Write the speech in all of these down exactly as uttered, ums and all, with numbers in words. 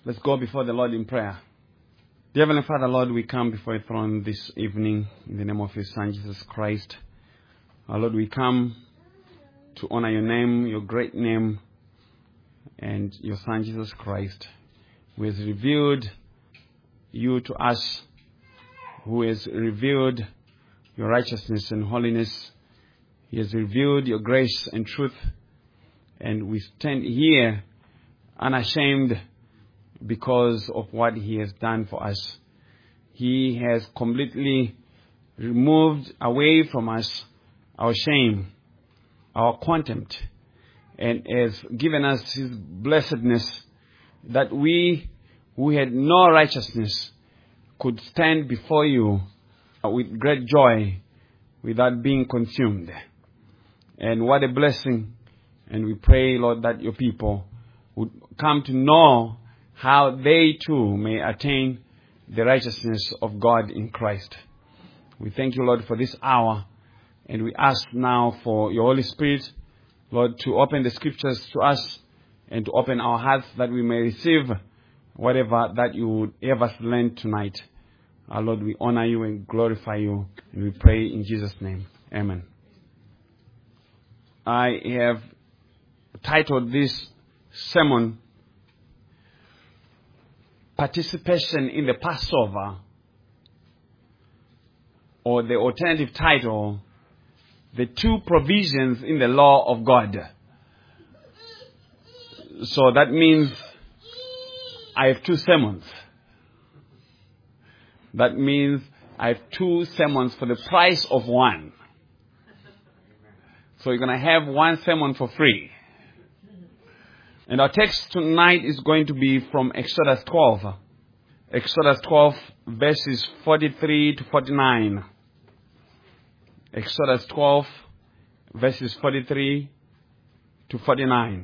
Let's go before the Lord in prayer. Dear Heavenly Father, Lord, we come before your throne this evening in the name of your Son, Jesus Christ. Our Lord, we come to honor your name, your great name, and your Son, Jesus Christ, who has revealed you to us, who has revealed your righteousness and holiness. He has revealed your grace and truth, and we stand here unashamed because of what he has done for us. He has completely removed away from us our shame, our contempt, and has given us his blessedness that we who had no righteousness could stand before you with great joy without being consumed. And what a blessing. And we pray, Lord, that your people would come to know how they too may attain the righteousness of God in Christ. We thank you, Lord, for this hour. And we ask now for your Holy Spirit, Lord, to open the scriptures to us and to open our hearts that we may receive whatever that you would have us learn tonight. Our Lord, we honor you and glorify you. And we pray in Jesus' name. Amen. I have titled this sermon, Participation in the Passover, or the alternative title, The Two Provisions in the Law of God. So that means I have two sermons. That means I have two sermons for the price of one. So you're going to have one sermon for free. And our text tonight is going to be from Exodus twelve. Exodus twelve, verses forty-three to forty-nine. Exodus twelve, verses forty-three to forty-nine.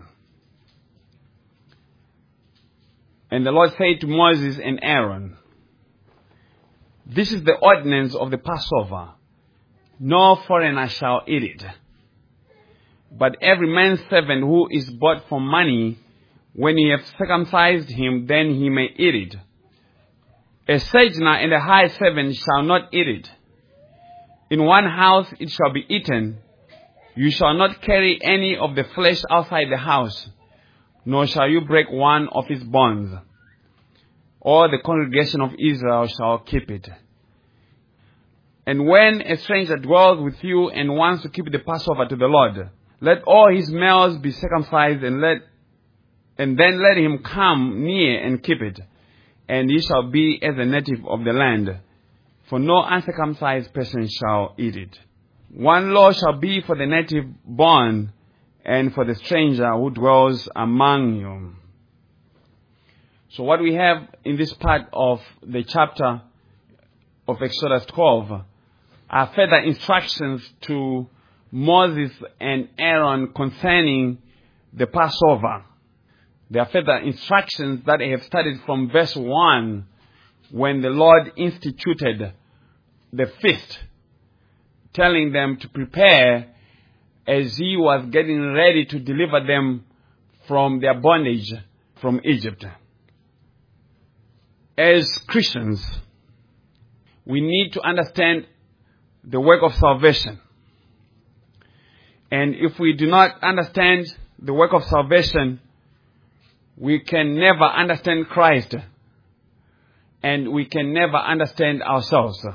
And the Lord said to Moses and Aaron, "This is the ordinance of the Passover. No foreigner shall eat it. But every man's servant who is bought for money, when he hath circumcised him, then he may eat it. A sojourner and a high servant shall not eat it. In one house it shall be eaten. You shall not carry any of the flesh outside the house, nor shall you break one of his bones. All the congregation of Israel shall keep it. And when a stranger dwells with you and wants to keep the Passover to the Lord, let all his males be circumcised, and let and then let him come near and keep it. And he shall be as a native of the land, for no uncircumcised person shall eat it. One law shall be for the native born and for the stranger who dwells among you." So what we have in this part of the chapter of Exodus twelve are further instructions to Moses and Aaron concerning the Passover. There are further instructions that I have studied from verse one, when the Lord instituted the feast, telling them to prepare as he was getting ready to deliver them from their bondage from Egypt. As Christians, we need to understand the work of salvation. And if we do not understand the work of salvation, we can never understand Christ, and we can never understand ourselves.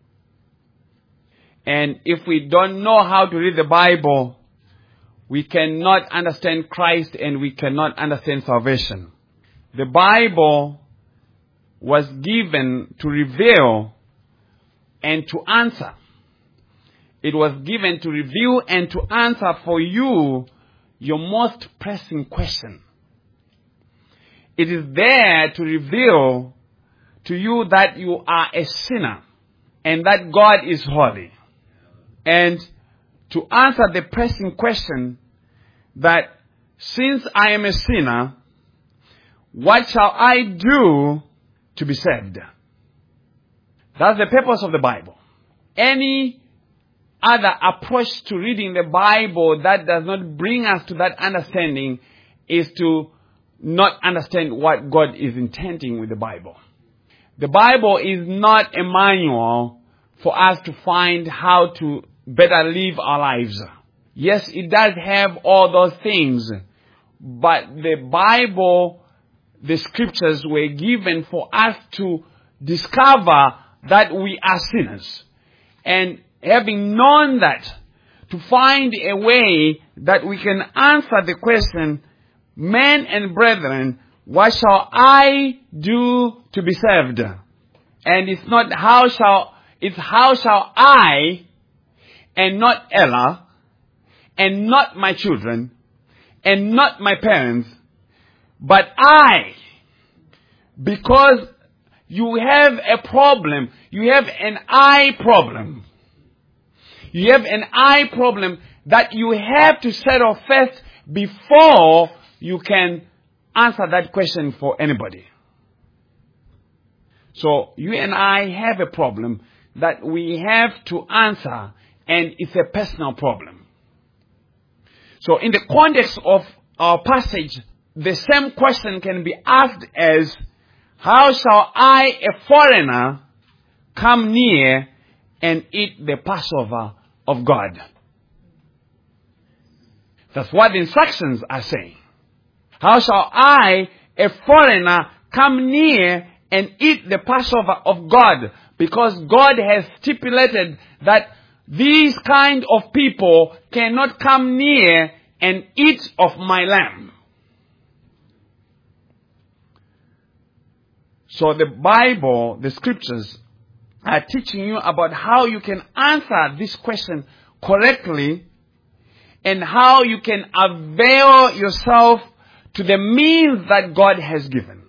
And if we don't know how to read the Bible, we cannot understand Christ, and we cannot understand salvation. The Bible was given to reveal and to answer. It was given to reveal and to answer for you your most pressing question. It is there to reveal to you that you are a sinner and that God is holy. And to answer the pressing question that since I am a sinner, what shall I do to be saved? That's the purpose of the Bible. Any other approach to reading the Bible that does not bring us to that understanding is to not understand what God is intending with the Bible. The Bible is not a manual for us to find how to better live our lives. Yes, it does have all those things, but the Bible, the scriptures were given for us to discover that we are sinners. And having known that, to find a way that we can answer the question, men and brethren, what shall I do to be saved? And it's not how shall, it's how shall I, and not Ella, and not my children, and not my parents, but I. Because you have a problem. You have an I problem. You have an I problem that you have to settle first before you can answer that question for anybody. So you and I have a problem that we have to answer, and it's a personal problem. So in the context of our passage, the same question can be asked as, how shall I, a foreigner, come near and eat the Passover of God? That's what the instructions are saying. How shall I, a foreigner, come near and eat the Passover of God? Because God has stipulated that these kind of people cannot come near and eat of my lamb. So the Bible, the scriptures, are teaching you about how you can answer this question correctly and how you can avail yourself to the means that God has given.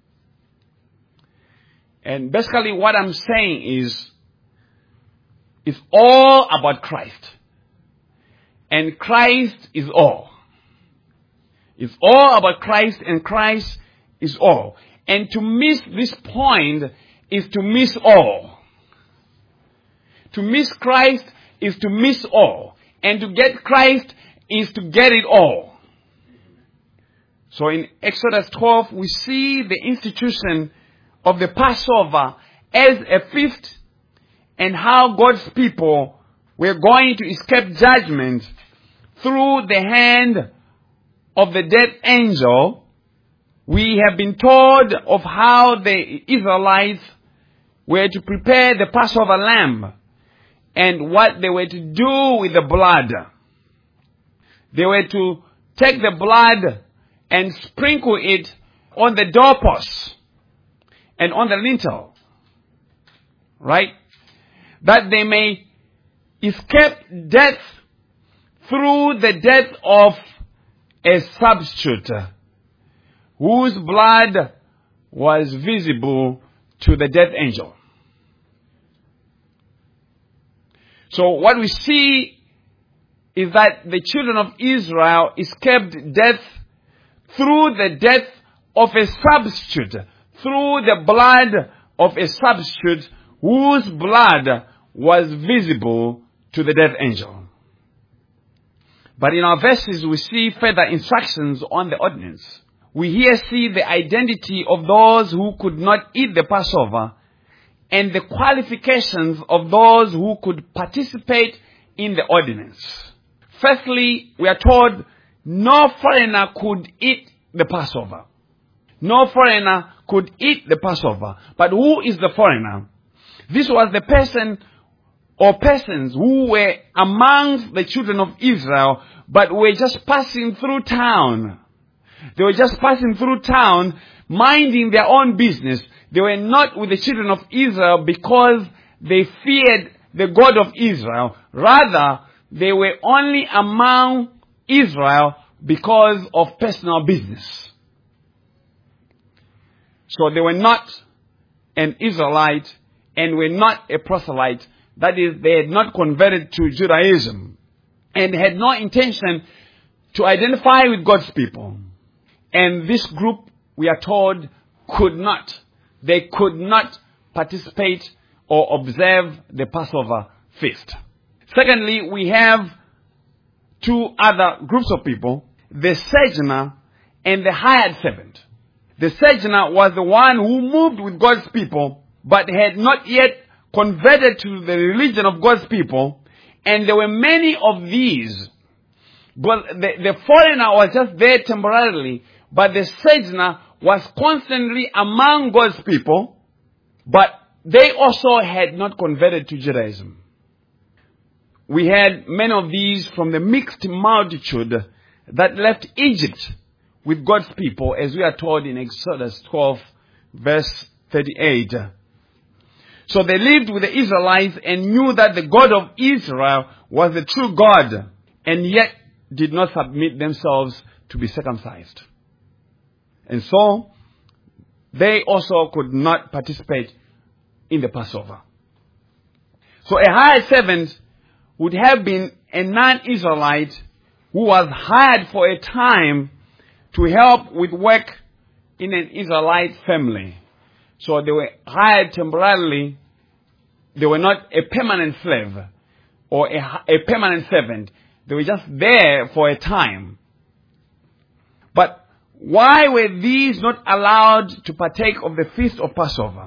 And basically what I'm saying is, it's all about Christ. And Christ is all. It's all about Christ, and Christ is all. And to miss this point is to miss all. To miss Christ is to miss all. And to get Christ is to get it all. So in Exodus twelve, we see the institution of the Passover as a feast, and how God's people were going to escape judgment through the hand of the death angel. We have been told of how the Israelites were to prepare the Passover lamb and what they were to do with the blood. They were to take the blood and sprinkle it on the doorposts and on the lintel, right? That they may escape death through the death of a substitute whose blood was visible to the death angel. So what we see is that the children of Israel escaped death through the death of a substitute, through the blood of a substitute whose blood was visible to the death angel. But in our verses, we see further instructions on the ordinance. We here see the identity of those who could not eat the Passover and the qualifications of those who could participate in the ordinance. Firstly, we are told no foreigner could eat the Passover. No foreigner could eat the Passover. But who is the foreigner? This was the person or persons who were amongst the children of Israel, but were just passing through town. They were just passing through town, minding their own business. They were not with the children of Israel because they feared the God of Israel. Rather, they were only among Israel because of personal business. So they were not an Israelite and were not a proselyte. That is, they had not converted to Judaism and had no intention to identify with God's people. And this group, we are told, could not. They could not participate or observe the Passover feast. Secondly, we have two other groups of people, the sojourner and the hired servant. The sojourner was the one who moved with God's people, but had not yet converted to the religion of God's people. And there were many of these. But the, the foreigner was just there temporarily, but the sojourner was constantly among God's people, but they also had not converted to Judaism. We had many of these from the mixed multitude that left Egypt with God's people, as we are told in Exodus twelve, verse thirty-eight. So they lived with the Israelites and knew that the God of Israel was the true God, and yet did not submit themselves to be circumcised. And so, they also could not participate in the Passover. So a hired servant would have been a non-Israelite who was hired for a time to help with work in an Israelite family. So they were hired temporarily. They were not a permanent slave or a, a permanent servant. They were just there for a time. But why were these not allowed to partake of the feast of Passover?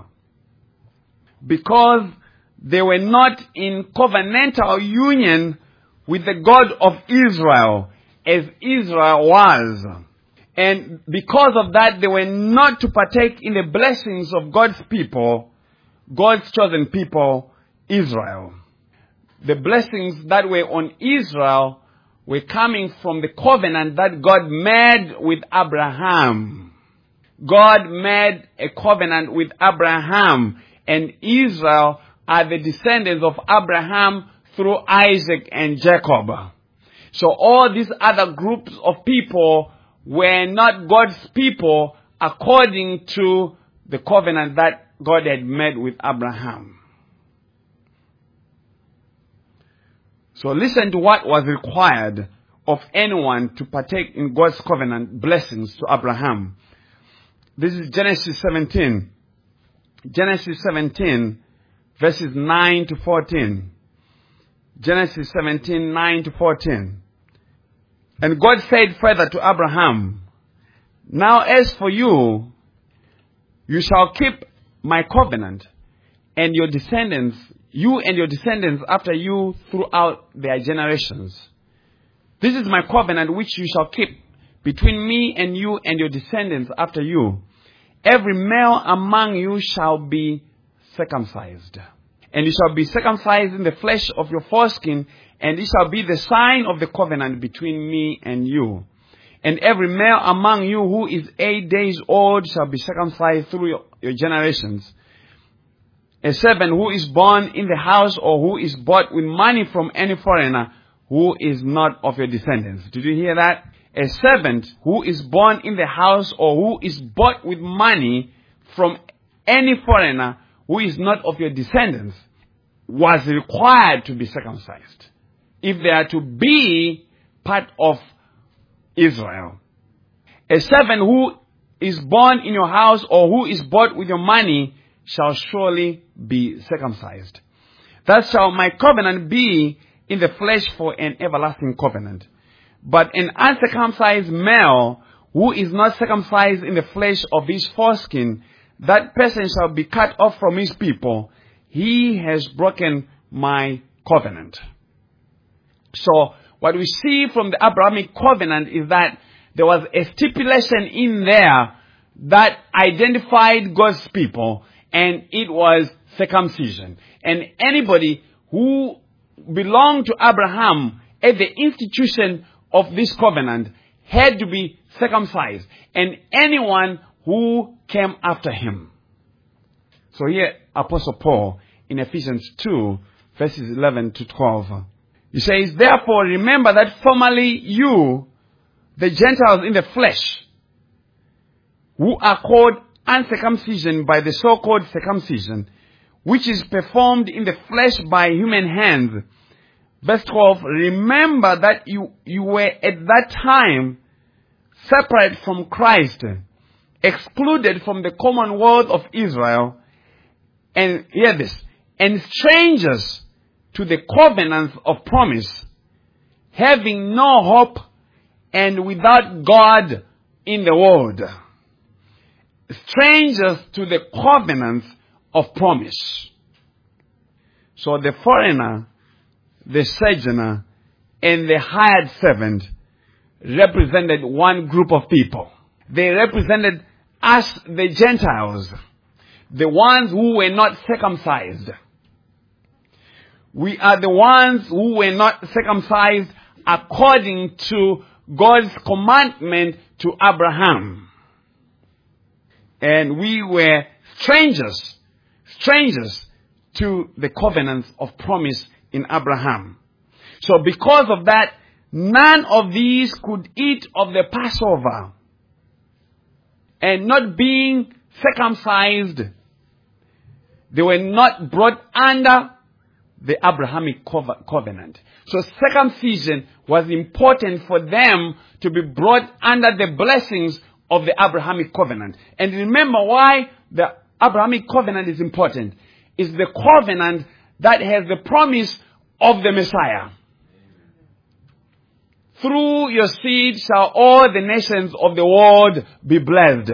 Because they were not in covenantal union with the God of Israel, as Israel was. And because of that, they were not to partake in the blessings of God's people, God's chosen people, Israel. The blessings that were on Israel were coming from the covenant that God made with Abraham. God made a covenant with Abraham, and Israel are the descendants of Abraham through Isaac and Jacob. So all these other groups of people were not God's people according to the covenant that God had made with Abraham. So listen to what was required of anyone to partake in God's covenant blessings to Abraham. This is Genesis seventeen. Genesis seventeen, verses nine to fourteen. Genesis seventeen, nine to fourteen. And God said further to Abraham, "Now as for you, you shall keep my covenant, and your descendants, you and your descendants after you throughout their generations. This is my covenant which you shall keep between me and you and your descendants after you. Every male among you shall be circumcised. And you shall be circumcised in the flesh of your foreskin, and it shall be the sign of the covenant between me and you. And every male among you who is eight days old shall be circumcised through your, your generations. A servant who is born in the house or who is bought with money from any foreigner who is not of your descendants." Did you hear that? A servant who is born in the house or who is bought with money from any foreigner who is not of your descendants was required to be circumcised if they are to be part of Israel. A servant who is born in your house or who is bought with your money shall surely be circumcised. Thus shall my covenant be in the flesh for an everlasting covenant. But an uncircumcised male who is not circumcised in the flesh of his foreskin, that person shall be cut off from his people. He has broken my covenant. So what we see from the Abrahamic covenant is that there was a stipulation in there that identified God's people, and it was circumcision. And anybody who belonged to Abraham at the institution of this covenant had to be circumcised, and anyone who came after him. So here, Apostle Paul in Ephesians two, verses eleven to twelve, he says, "Therefore remember that formerly you, the Gentiles in the flesh, who are called uncircumcision by the so-called circumcision, which is performed in the flesh by human hands." Verse twelve, "Remember that you, you were at that time separate from Christ, excluded from the commonwealth of Israel, and hear this, and strangers to the covenants of promise, having no hope and without God in the world, strangers to the covenant of promise. So the foreigner, the sojourner, and the hired servant represented one group of people. They represented us, the Gentiles, the ones who were not circumcised. We are the ones who were not circumcised according to God's commandment to Abraham. And we were strangers, strangers to the covenants of promise in Abraham. So because of that, none of these could eat of the Passover. And not being circumcised, they were not brought under the Abrahamic covenant. So circumcision was important for them to be brought under the blessings of the Abrahamic covenant. And remember why the Abrahamic covenant is important. It's the covenant that has the promise of the Messiah. Through your seed shall all the nations of the world be blessed.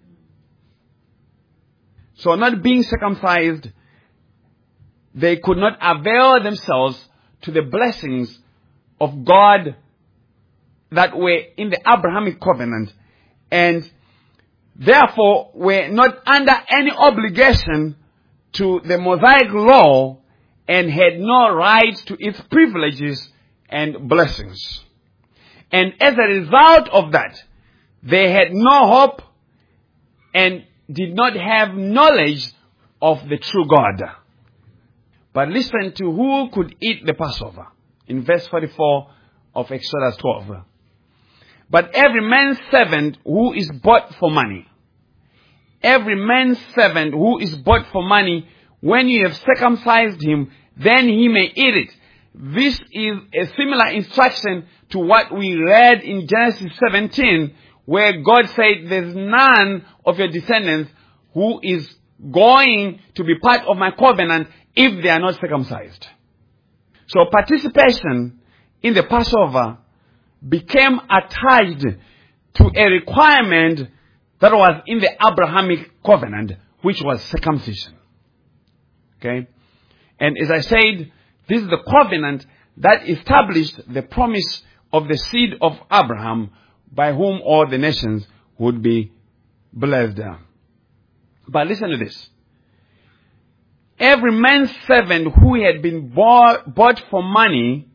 So not being circumcised, they could not avail themselves to the blessings of God that were in the Abrahamic covenant, and therefore were not under any obligation to the Mosaic law and had no right to its privileges and blessings. And as a result of that, they had no hope and did not have knowledge of the true God. But listen to who could eat the Passover in verse forty-four of Exodus twelve. But every man's servant who is bought for money, every man's servant who is bought for money, when you have circumcised him, then he may eat it. This is a similar instruction to what we read in Genesis seventeen, where God said, there's none of your descendants who is going to be part of my covenant if they are not circumcised. So participation in the Passover became attached to a requirement that was in the Abrahamic covenant, which was circumcision. Okay? And as I said, this is the covenant that established the promise of the seed of Abraham, by whom all the nations would be blessed. But listen to this. Every man's servant who had been bought, bought for money,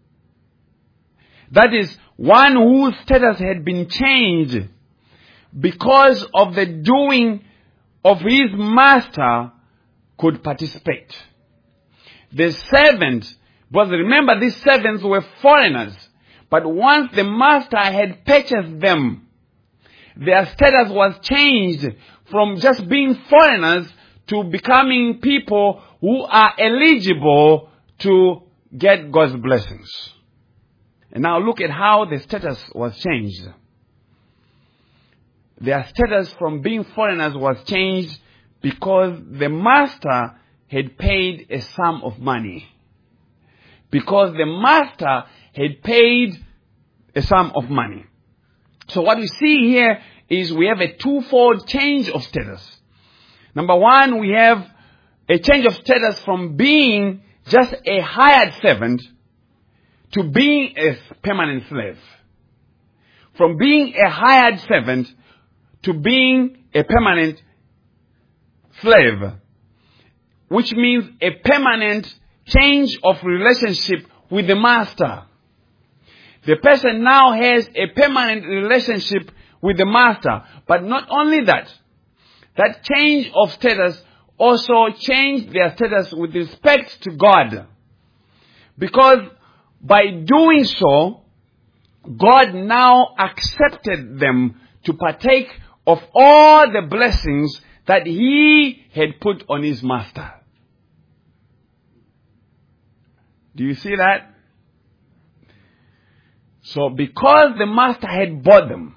that is, one whose status had been changed because of the doing of his master, could participate. The servant, because remember, these servants were foreigners, but once the master had purchased them, their status was changed from just being foreigners to becoming people who are eligible to get God's blessings. And now look at how the status was changed. Their status from being foreigners was changed because the master had paid a sum of money. Because the master had paid a sum of money. So what we see here is we have a twofold change of status. Number one, we have a change of status from being just a hired servant to being a permanent slave. From being a hired servant to being a permanent slave, which means a permanent change of relationship with the master. The person now has a permanent relationship with the master. But not only that, that change of status also changed their status with respect to God. Because by doing so, God now accepted them to partake of all the blessings that he had put on his master. Do you see that? So because the master had bought them,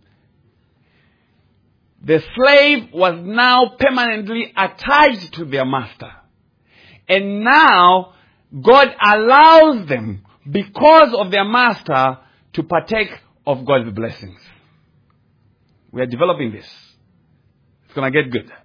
the slave was now permanently attached to their master. And now God allows them, because of their master, to partake of God's blessings. We are developing this. It's going to get good.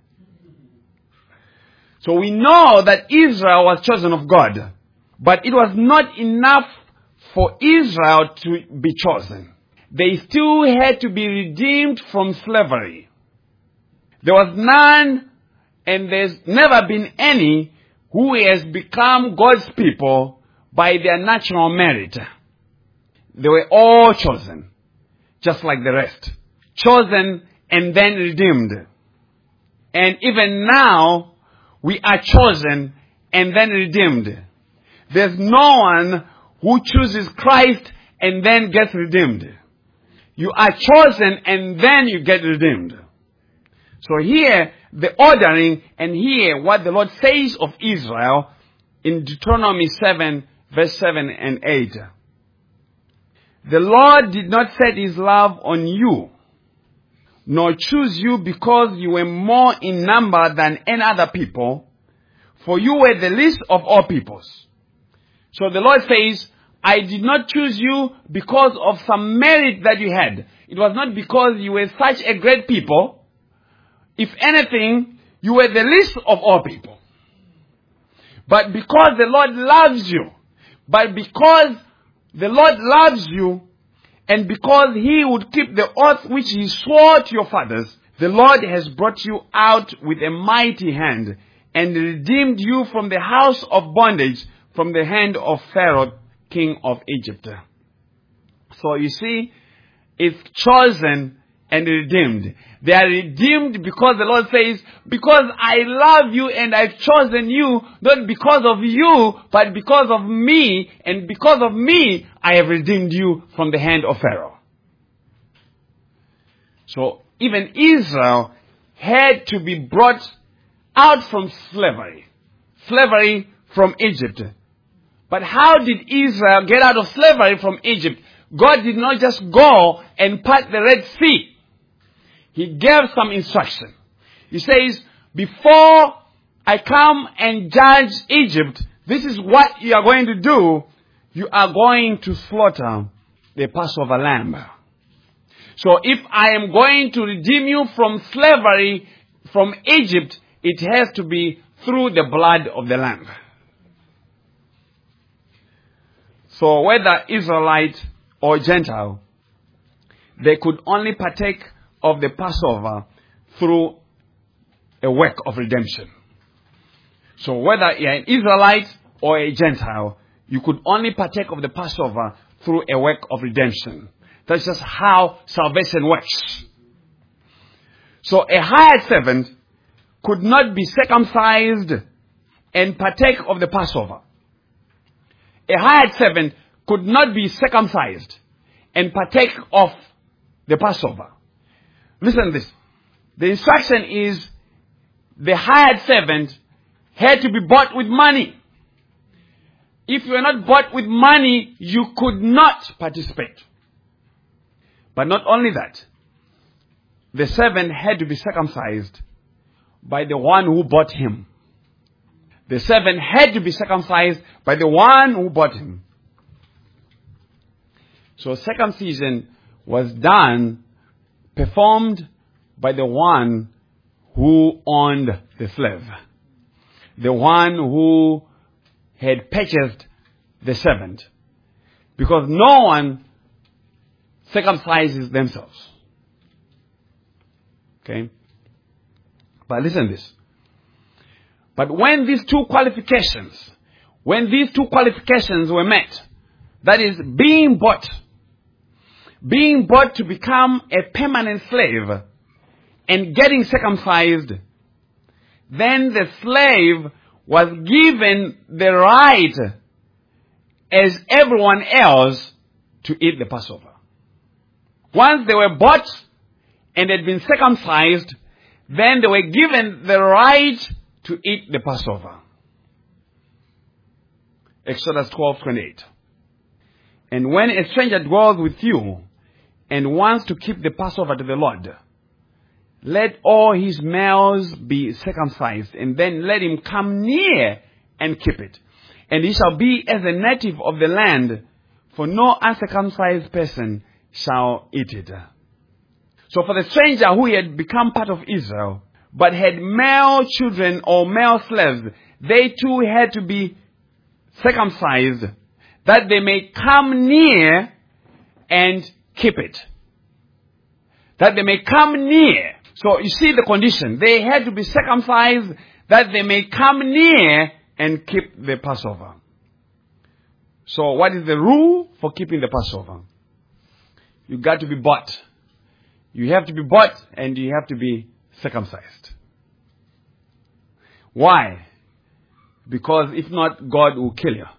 So we know that Israel was chosen of God. But it was not enough for Israel to be chosen. They still had to be redeemed from slavery. There was none, and there's never been any, who has become God's people by their natural merit. They were all chosen, just like the rest. Chosen and then redeemed. And even now, we are chosen and then redeemed. There's no one who chooses Christ and then gets redeemed. You are chosen and then you get redeemed. So here, the ordering, and here what the Lord says of Israel in Deuteronomy seven, verse seven and eight. The Lord did not set his love on you, nor choose you because you were more in number than any other people, for you were the least of all peoples. So the Lord says, I did not choose you because of some merit that you had. It was not because you were such a great people. If anything, you were the least of all people. But because the Lord loves you, but because the Lord loves you, and because he would keep the oath which he swore to your fathers, the Lord has brought you out with a mighty hand and redeemed you from the house of bondage, from the hand of Pharaoh, king of Egypt. So you see, it's chosen and redeemed. They are redeemed because the Lord says, because I love you and I've chosen you, not because of you, but because of me, and because of me, I have redeemed you from the hand of Pharaoh. So even Israel had to be brought out from slavery. Slavery from Egypt. But how did Israel get out of slavery from Egypt? God did not just go and part the Red Sea. He gave some instruction. He says, before I come and judge Egypt, this is what you are going to do. You are going to slaughter the Passover lamb. So if I am going to redeem you from slavery from Egypt, it has to be through the blood of the lamb. So whether Israelite or Gentile, they could only partake of the Passover through a work of redemption. So whether you're an Israelite or a Gentile, you could only partake of the Passover through a work of redemption. That's just how salvation works. So a hired servant could not be circumcised and partake of the Passover. A hired servant could not be circumcised and partake of the Passover. Listen to this. The instruction is the hired servant had to be bought with money. If you were not bought with money, you could not participate. But not only that, the servant had to be circumcised by the one who bought him. The servant had to be circumcised by the one who bought him. So circumcision was done, performed by the one who owned the slave. The one who had purchased the servant. Because no one circumcises themselves. Okay? But listen to this. But when these two qualifications, when these two qualifications were met, that is, being bought, being bought to become a permanent slave and getting circumcised, then the slave was given the right as everyone else to eat the Passover. Once they were bought and had been circumcised, then they were given the right to eat the Passover. Exodus twelve twenty-eight. And when a stranger dwells with you and wants to keep the Passover to the Lord, let all his males be circumcised, and then let him come near and keep it. And he shall be as a native of the land, for no uncircumcised person shall eat it. So for the stranger who had become part of Israel, but had male children or male slaves, they too had to be circumcised, that they may come near and keep it. That they may come near. So you see the condition. They had to be circumcised, that they may come near and keep the Passover. So what is the rule for keeping the Passover? You got to be bought. You have to be bought and you have to be circumcised. Why? Because if not, God will kill you.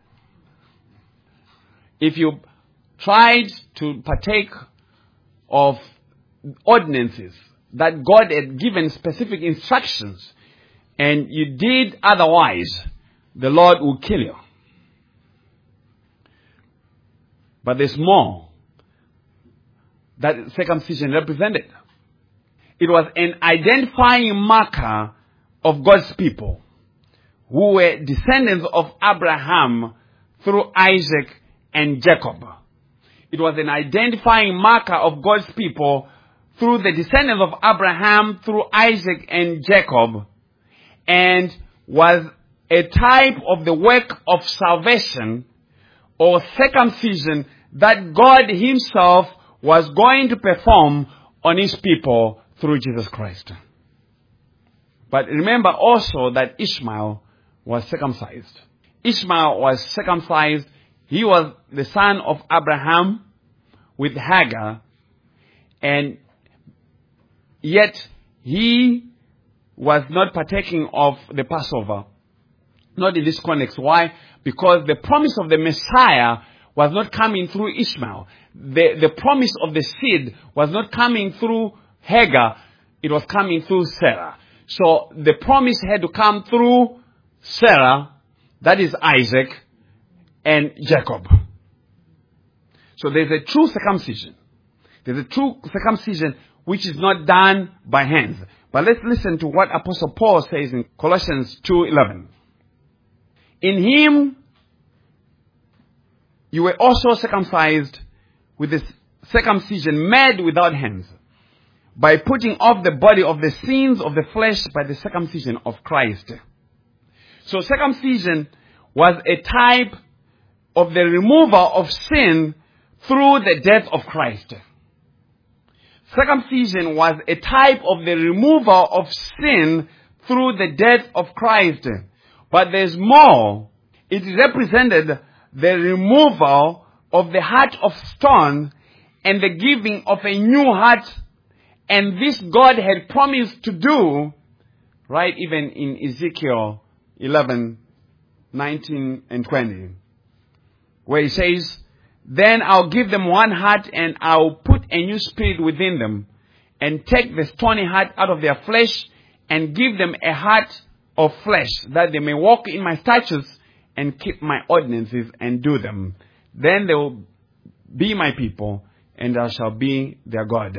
If you tried to partake of ordinances that God had given specific instructions and you did otherwise, the Lord will kill you. But there's more that circumcision represented. It was an identifying marker of God's people who were descendants of Abraham through Isaac and Jacob. It was an identifying marker of God's people through the descendants of Abraham through Isaac and Jacob, and was a type of the work of salvation or circumcision that God himself was going to perform on his people through Jesus Christ. But remember also that Ishmael was circumcised. Ishmael was circumcised. He was the son of Abraham with Hagar, and yet he was not partaking of the Passover. Not in this context. Why? Because the promise of the Messiah was not coming through Ishmael. The, the promise of the seed was not coming through Hagar. It was coming through Sarah. So the promise had to come through Sarah, that is Isaac, and Jacob. So there's a true circumcision. There's a true circumcision which is not done by hands. But let's listen to what Apostle Paul says in Colossians two eleven. In him you were also circumcised with this circumcision made without hands, by putting off the body of the sins of the flesh by the circumcision of Christ. So circumcision was a type of the removal of sin through the death of Christ. Circumcision was a type of the removal of sin through the death of Christ. But there's more. It represented the removal of the heart of stone and the giving of a new heart. And this God had promised to do, right, even in Ezekiel eleven, nineteen and twenty, where he says, then I'll give them one heart and I'll put a new spirit within them and take the stony heart out of their flesh and give them a heart of flesh, that they may walk in my statutes and keep my ordinances and do them. Then they will be my people and I shall be their God.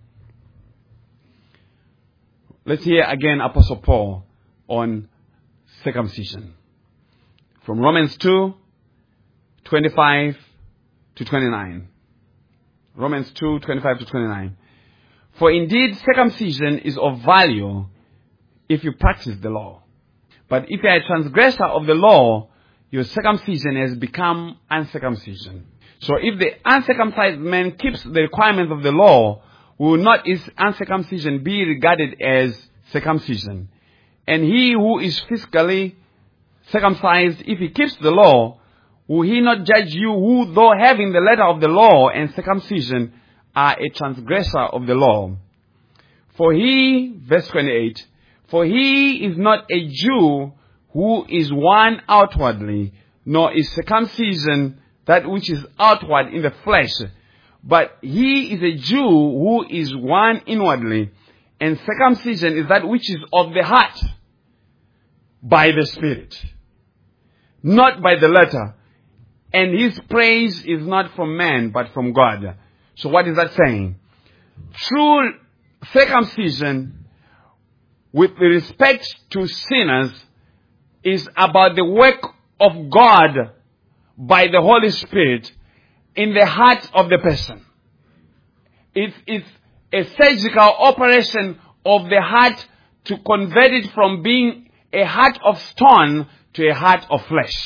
Let's hear again Apostle Paul on circumcision. From Romans two, twenty-five to twenty-nine. Romans two, twenty-five to twenty-nine. For indeed circumcision is of value if you practice the law. But if you are a transgressor of the law, your circumcision has become uncircumcision. So if the uncircumcised man keeps the requirements of the law, will not his uncircumcision be regarded as circumcision? And he who is physically circumcised, if he keeps the law, will he not judge you who, though having the letter of the law and circumcision, are a transgressor of the law? For he, verse twenty-eight, for he is not a Jew who is one outwardly, nor is circumcision that which is outward in the flesh, but he is a Jew who is one inwardly, and circumcision is that which is of the heart, by the Spirit, not by the letter. And his praise is not from man, but from God. So what is that saying? True circumcision, with respect to sinners, is about the work of God by the Holy Spirit in the heart of the person. It's, it's a surgical operation of the heart to convert it from being a heart of stone to a heart of flesh.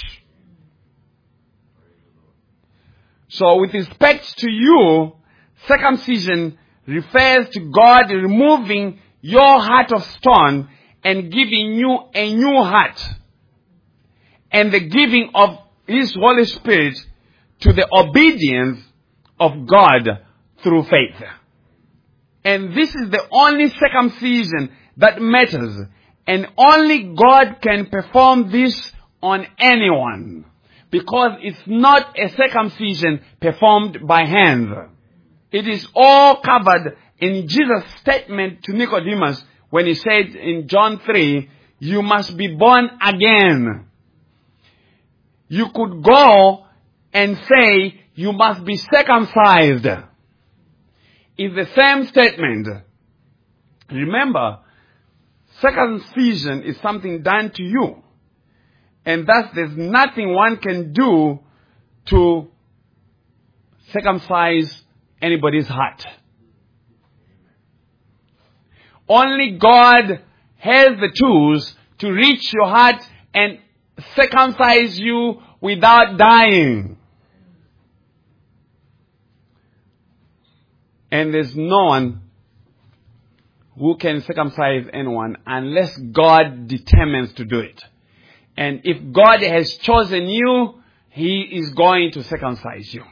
So with respect to you, circumcision refers to God removing your heart of stone and giving you a new heart, and the giving of His Holy Spirit to the obedience of God through faith. And this is the only circumcision that matters, and only God can perform this on anyone, because it's not a circumcision performed by hands. It is all covered in Jesus' statement to Nicodemus when he said in John three, you must be born again. You could go and say, you must be circumcised. It's the same statement. Remember, circumcision is something done to you. And thus there's nothing one can do to circumcise anybody's heart. Only God has the tools to reach your heart and circumcise you without dying. And there's no one who can circumcise anyone unless God determines to do it. And if God has chosen you, He is going to circumcise you.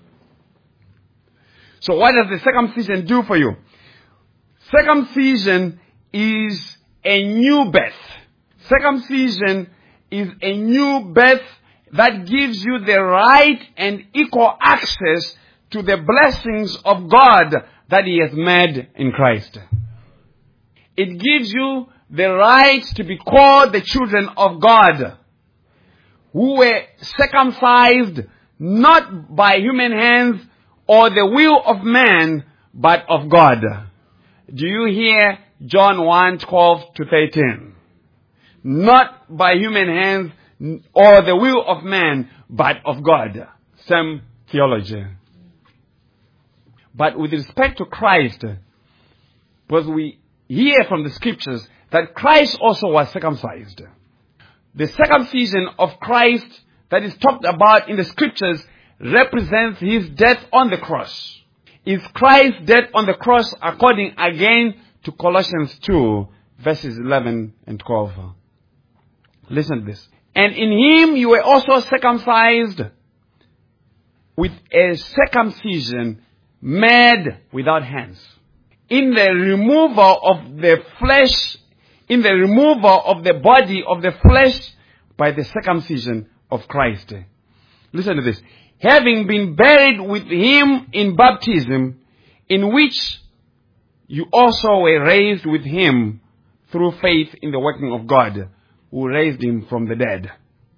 So what does the circumcision do for you? Circumcision is a new birth. Circumcision is a new birth that gives you the right and equal access to the blessings of God that He has made in Christ. It gives you the right to be called the children of God, who were circumcised not by human hands or the will of man, but of God. Do you hear John one, twelve to thirteen? Not by human hands or the will of man, but of God. Same theology. But with respect to Christ, because we hear from the scriptures that Christ also was circumcised. The circumcision of Christ that is talked about in the scriptures represents His death on the cross. Is Christ's death on the cross according again to Colossians two, verses eleven and twelve. Listen to this. And in Him you were also circumcised with a circumcision made without hands, in the removal of the flesh, in the removal of the body of the flesh by the circumcision of Christ. Listen to this. Having been buried with Him in baptism, in which you also were raised with Him through faith in the working of God, who raised Him from the dead.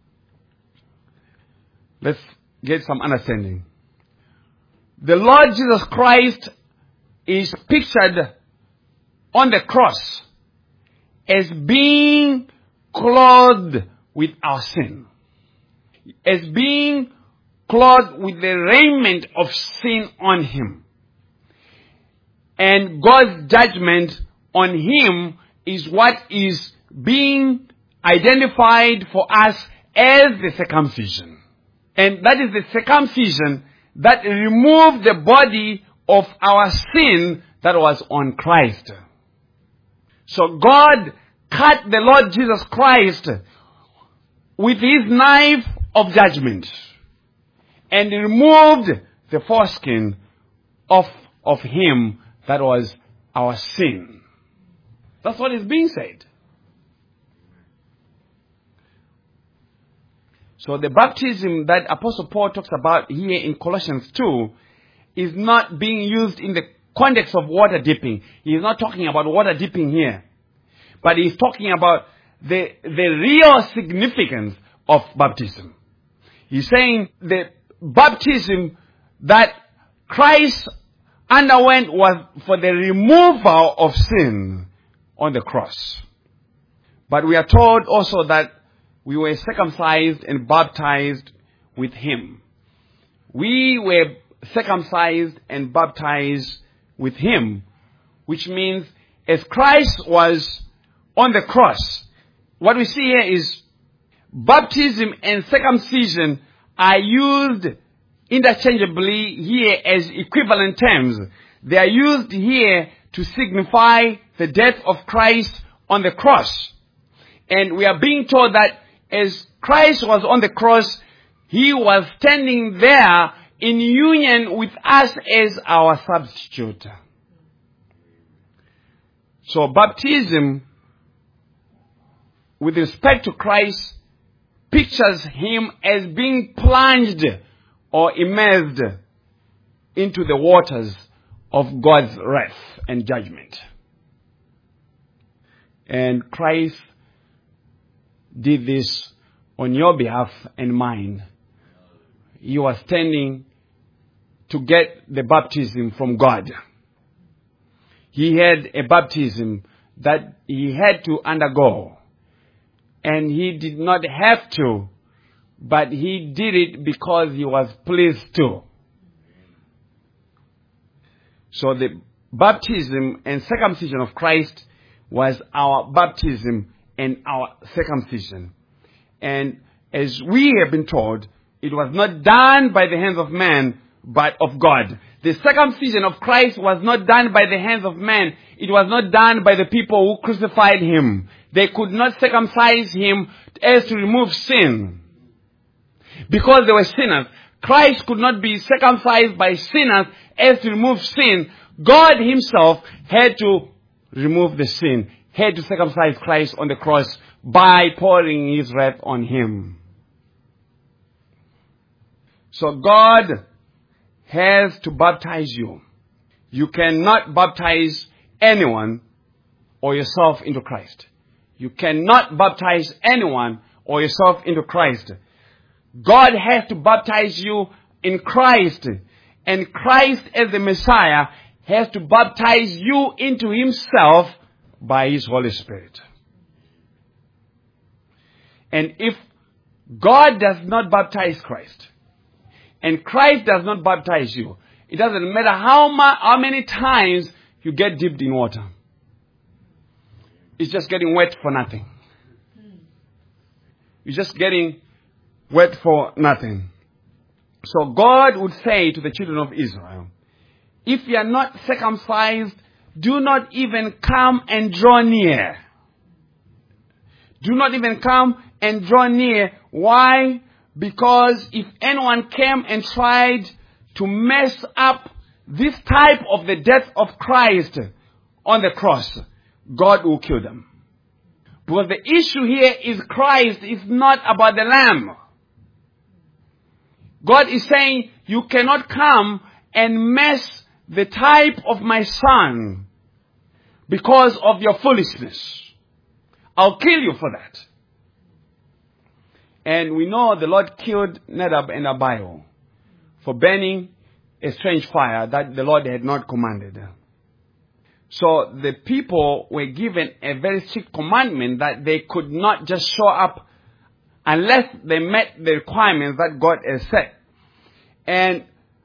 Let's get some understanding. The Lord Jesus Christ is pictured on the cross as being clothed with our sin, as being clothed with the raiment of sin on Him. And God's judgment on Him is what is being identified for us as the circumcision. And that is the circumcision that removed the body of our sin that was on Christ. So God cut the Lord Jesus Christ with His knife of judgment and removed the foreskin off of Him that was our sin. That's what is being said. So the baptism that Apostle Paul talks about here in Colossians two is not being used in the context of water dipping. He is not talking about water dipping here. But he is talking about the, the real significance of baptism. He's saying the baptism that Christ underwent was for the removal of sin on the cross. But we are told also that we were circumcised and baptized with Him. We were circumcised and baptized with Him which means as Christ was on the cross, what we see here is baptism and circumcision are used interchangeably here as equivalent terms. They are used here to signify the death of Christ on the cross. And we are being told that as Christ was on the cross, he was standing there in union with us as our substitute. So baptism, with respect to Christ, pictures him as being plunged or immersed into the waters of God's wrath and judgment. And Christ did this on your behalf and mine. He was standing to get the baptism from God. He had a baptism that he had to undergo. And he did not have to, but he did it because he was pleased to. So the baptism and circumcision of Christ was our baptism and our circumcision. And as we have been told, it was not done by the hands of man, but of God. The circumcision of Christ was not done by the hands of man. It was not done by the people who crucified him. They could not circumcise him as to remove sin, because they were sinners. Christ could not be circumcised by sinners as to remove sin. God himself had to remove the sin, had to circumcise Christ on the cross by pouring his wrath on him. So God has to baptize you. You cannot baptize anyone or yourself into Christ. You cannot baptize anyone or yourself into Christ. God has to baptize you in Christ. And Christ, as the Messiah, has to baptize you into himself by his Holy Spirit. And if God does not baptize Christ, and Christ does not baptize you, it doesn't matter how, ma- how many times you get dipped in water. It's just getting wet for nothing. You're just getting wet for nothing. So God would say to the children of Israel, if you are not circumcised, do not even come and draw near. Do not even come and draw near. Why? Because if anyone came and tried to mess up this type of the death of Christ on the cross, God will kill them. Because the issue here is Christ, is not about the lamb. God is saying, you cannot come and mess the type of my son because of your foolishness. I'll kill you for that. And we know the Lord killed Nadab and Abihu for burning a strange fire that the Lord had not commanded. So the people were given a very strict commandment that they could not just show up unless they met the requirements that God has set. And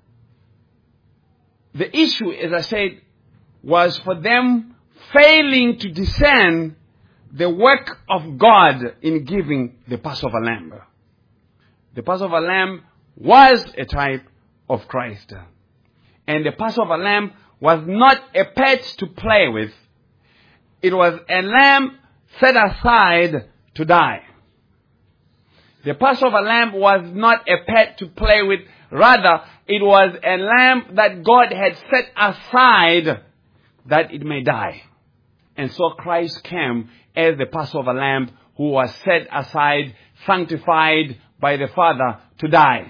the issue, as I said, was for them failing to discern the work of God in giving the Passover lamb. The Passover lamb was a type of Christ. And the Passover lamb was not a pet to play with. It was a lamb set aside to die. The Passover lamb was not a pet to play with. Rather, it was a lamb that God had set aside that it may die. And so Christ came as the Passover lamb who was set aside, sanctified by the Father to die.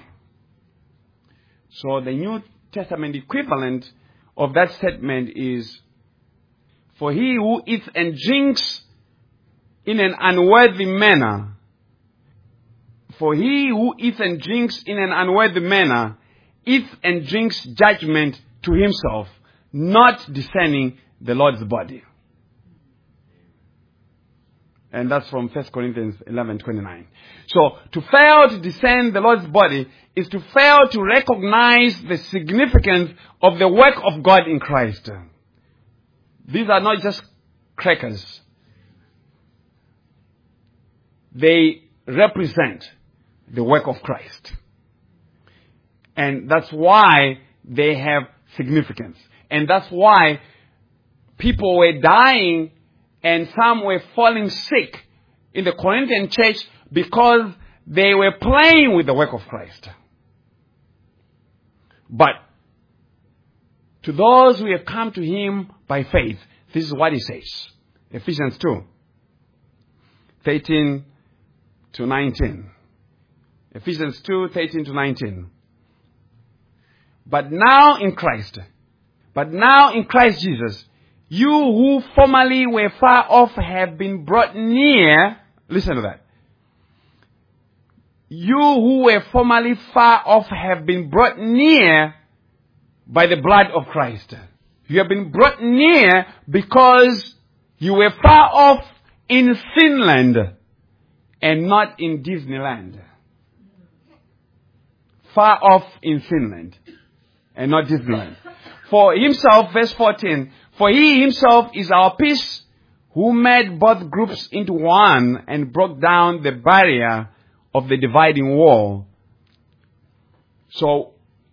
So the New Testament equivalent of that statement is, for he who eats and drinks in an unworthy manner, for he who eats and drinks in an unworthy manner, eats and drinks judgment to himself, not discerning the Lord's body. And that's from First Corinthians eleven twenty-nine. So, to fail to discern the Lord's body is to fail to recognize the significance of the work of God in Christ. These are not just crackers. They represent the work of Christ. And that's why they have significance. And that's why people were dying and some were falling sick in the Corinthian church because they were playing with the work of Christ. But to those who have come to him by faith, this is what he says. Ephesians two, thirteen to nineteen. Ephesians two, thirteen to nineteen. But now in Christ, but now in Christ Jesus, you who formerly were far off have been brought near. Listen to that. You who were formerly far off have been brought near by the blood of Christ. You have been brought near because you were far off in Finland and not in Disneyland. Far off in Finland and not Disneyland. For himself, verse fourteen, for he himself is our peace, who made both groups into one and broke down the barrier of the dividing wall. So,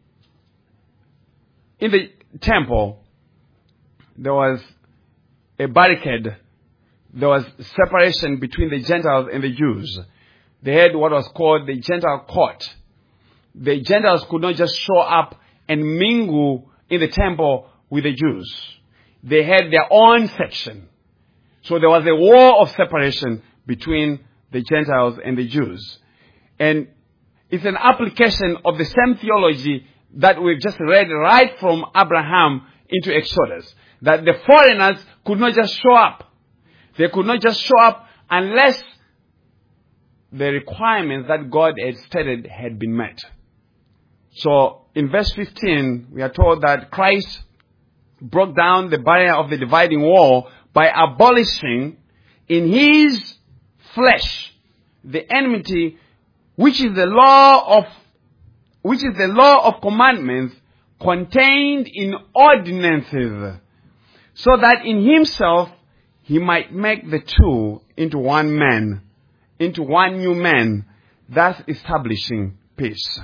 in the temple, there was a barricade. There was separation between the Gentiles and the Jews. They had what was called the Gentile court. The Gentiles could not just show up and mingle in the temple with the Jews. They had their own section. So there was a wall of separation between the Gentiles and the Jews. And it's an application of the same theology that we've just read right from Abraham into Exodus. That the foreigners could not just show up. They could not just show up unless the requirements that God had stated had been met. So in verse fifteen, we are told that Christ broke down the barrier of the dividing wall by abolishing in his flesh the enmity, which is the law of which is the law of commandments contained in ordinances, so that in himself he might make the two into one man, into one new man, thus establishing peace.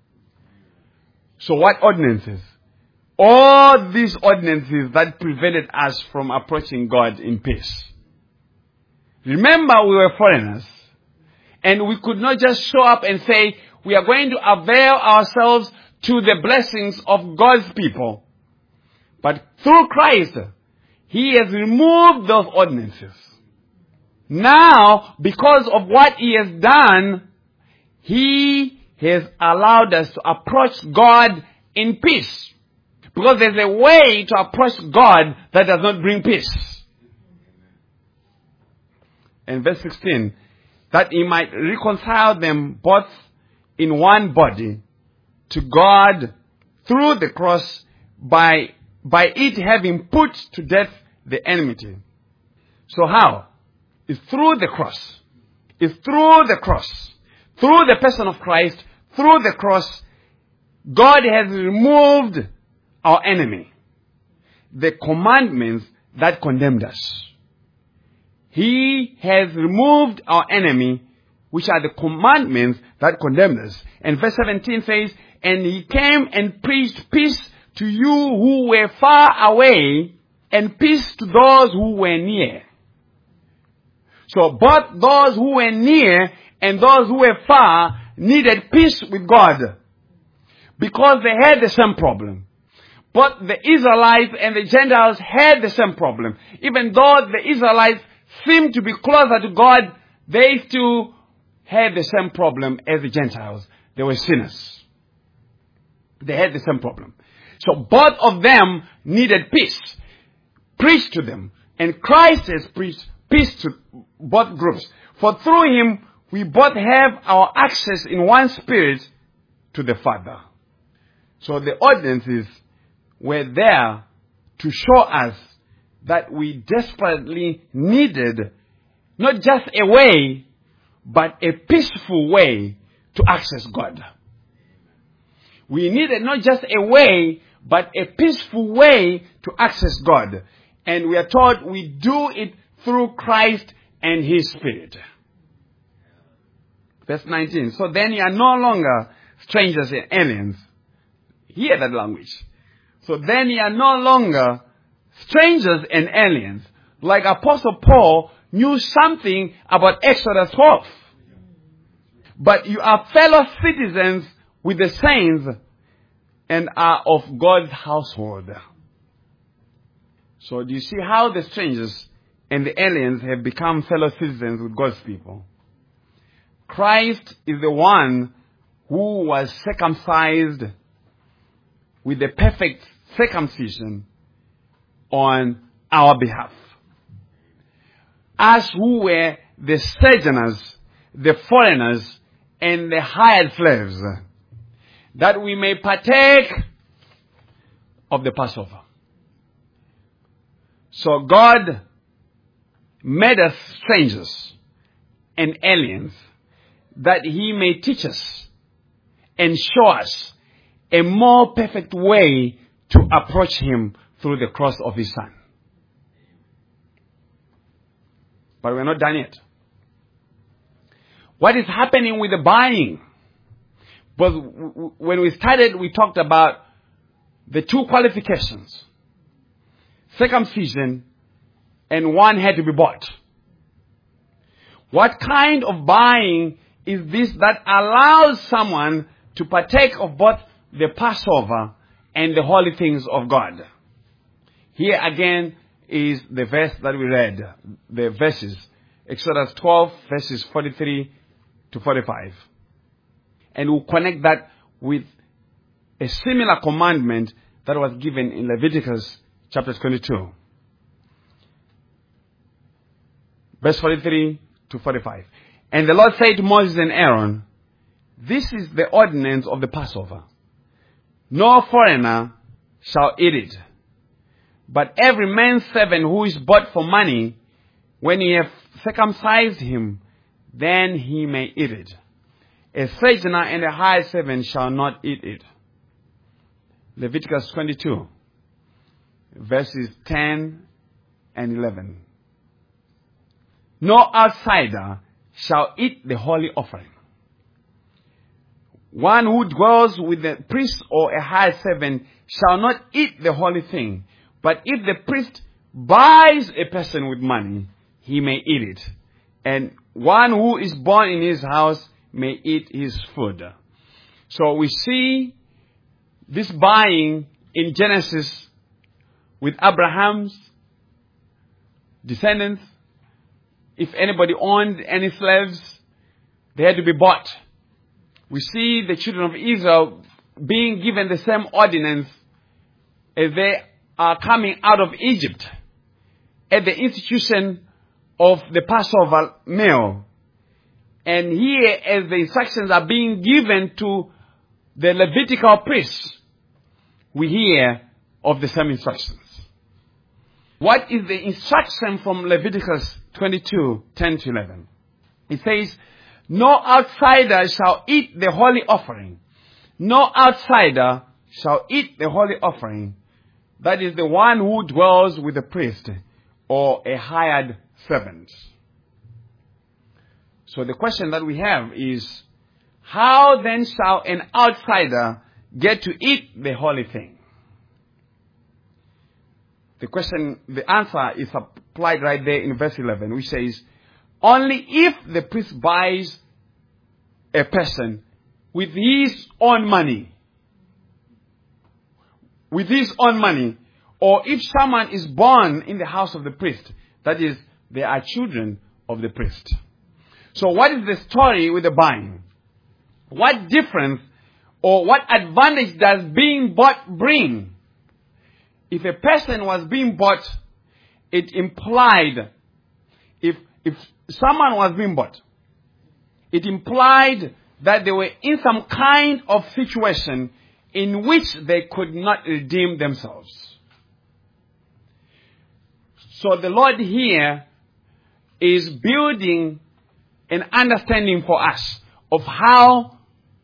So what ordinances? All these ordinances that prevented us from approaching God in peace. Remember, we were foreigners. And we could not just show up and say, we are going to avail ourselves to the blessings of God's people. But through Christ, he has removed those ordinances. Now, because of what he has done, he has allowed us to approach God in peace. Because there's a way to approach God that does not bring peace. In verse sixteen, that he might reconcile them both in one body to God through the cross, by, by it having put to death the enmity. So how? It's through the cross. It's through the cross. Through the person of Christ, through the cross, God has removed our enemy, the commandments that condemned us. He has removed our enemy, which are the commandments that condemned us. And verse seventeen says, and he came and preached peace to you who were far away, and peace to those who were near. So both those who were near and those who were far needed peace with God, because they had the same problem. But the Israelites and the Gentiles had the same problem. Even though the Israelites seemed to be closer to God, they too had the same problem as the Gentiles. They were sinners. They had the same problem. So both of them needed peace. Preached to them. And Christ has preached peace to both groups. For through him, we both have our access in one spirit to the Father. So the ordinances were there to show us that we desperately needed not just a way, but a peaceful way to access God. We needed not just a way, but a peaceful way to access God. And we are taught we do it through Christ and His Spirit. Verse nineteen. So then you are no longer strangers and aliens. Hear that language. So then you are no longer strangers and aliens. Like Apostle Paul knew something about Exodus twelve. But you are fellow citizens with the saints and are of God's household. So do you see how the strangers and the aliens have become fellow citizens with God's people? Christ is the one who was circumcised with the perfect circumcision on our behalf. Us who were the sojourners, the foreigners, and the hired slaves, that we may partake of the Passover. So God made us strangers and aliens, that He may teach us and show us a more perfect way to approach Him through the cross of His Son. But we're not done yet. What is happening with the buying? But when we started, we talked about the two qualifications. Circumcision, and one had to be bought. What kind of buying is this that allows someone to partake of both the Passover and the holy things of God? Here again is the verse that we read, the verses, Exodus twelve, verses forty-three to forty-five. And we'll connect that with a similar commandment that was given in Leviticus chapter twenty-two. Verse forty-three to forty-five. And the Lord said to Moses and Aaron, this is the ordinance of the Passover. No foreigner shall eat it. But every man's servant who is bought for money, when ye have circumcised him, then he may eat it. A sojourner and a hired servant shall not eat it. Leviticus twenty-two, verses ten and eleven. No outsider shall eat the holy offering. One who dwells with the priest or a hired servant shall not eat the holy thing. But if the priest buys a person with money, he may eat it. And one who is born in his house may eat his food. So we see this buying in Genesis with Abraham's descendants. If anybody owned any slaves, they had to be bought. We see the children of Israel being given the same ordinance as they are coming out of Egypt at the institution of the Passover meal. And here, as the instructions are being given to the Levitical priests, we hear of the same instructions. What is the instruction from Leviticus twenty-two, ten to eleven? It says, no outsider shall eat the holy offering. No outsider shall eat the holy offering. That is the one who dwells with the priest or a hired servant. So the question that we have is, how then shall an outsider get to eat the holy thing? The question, the answer is applied right there in verse eleven, which says, only if the priest buys a person with his own money, with his own money, or if someone is born in the house of the priest, that is, they are children of the priest. So what is the story with the buying? What difference or what advantage does being bought bring? If a person was being bought, it implied, if if someone was being bought, it implied that they were in some kind of situation in which they could not redeem themselves. So the Lord here is building an understanding for us of how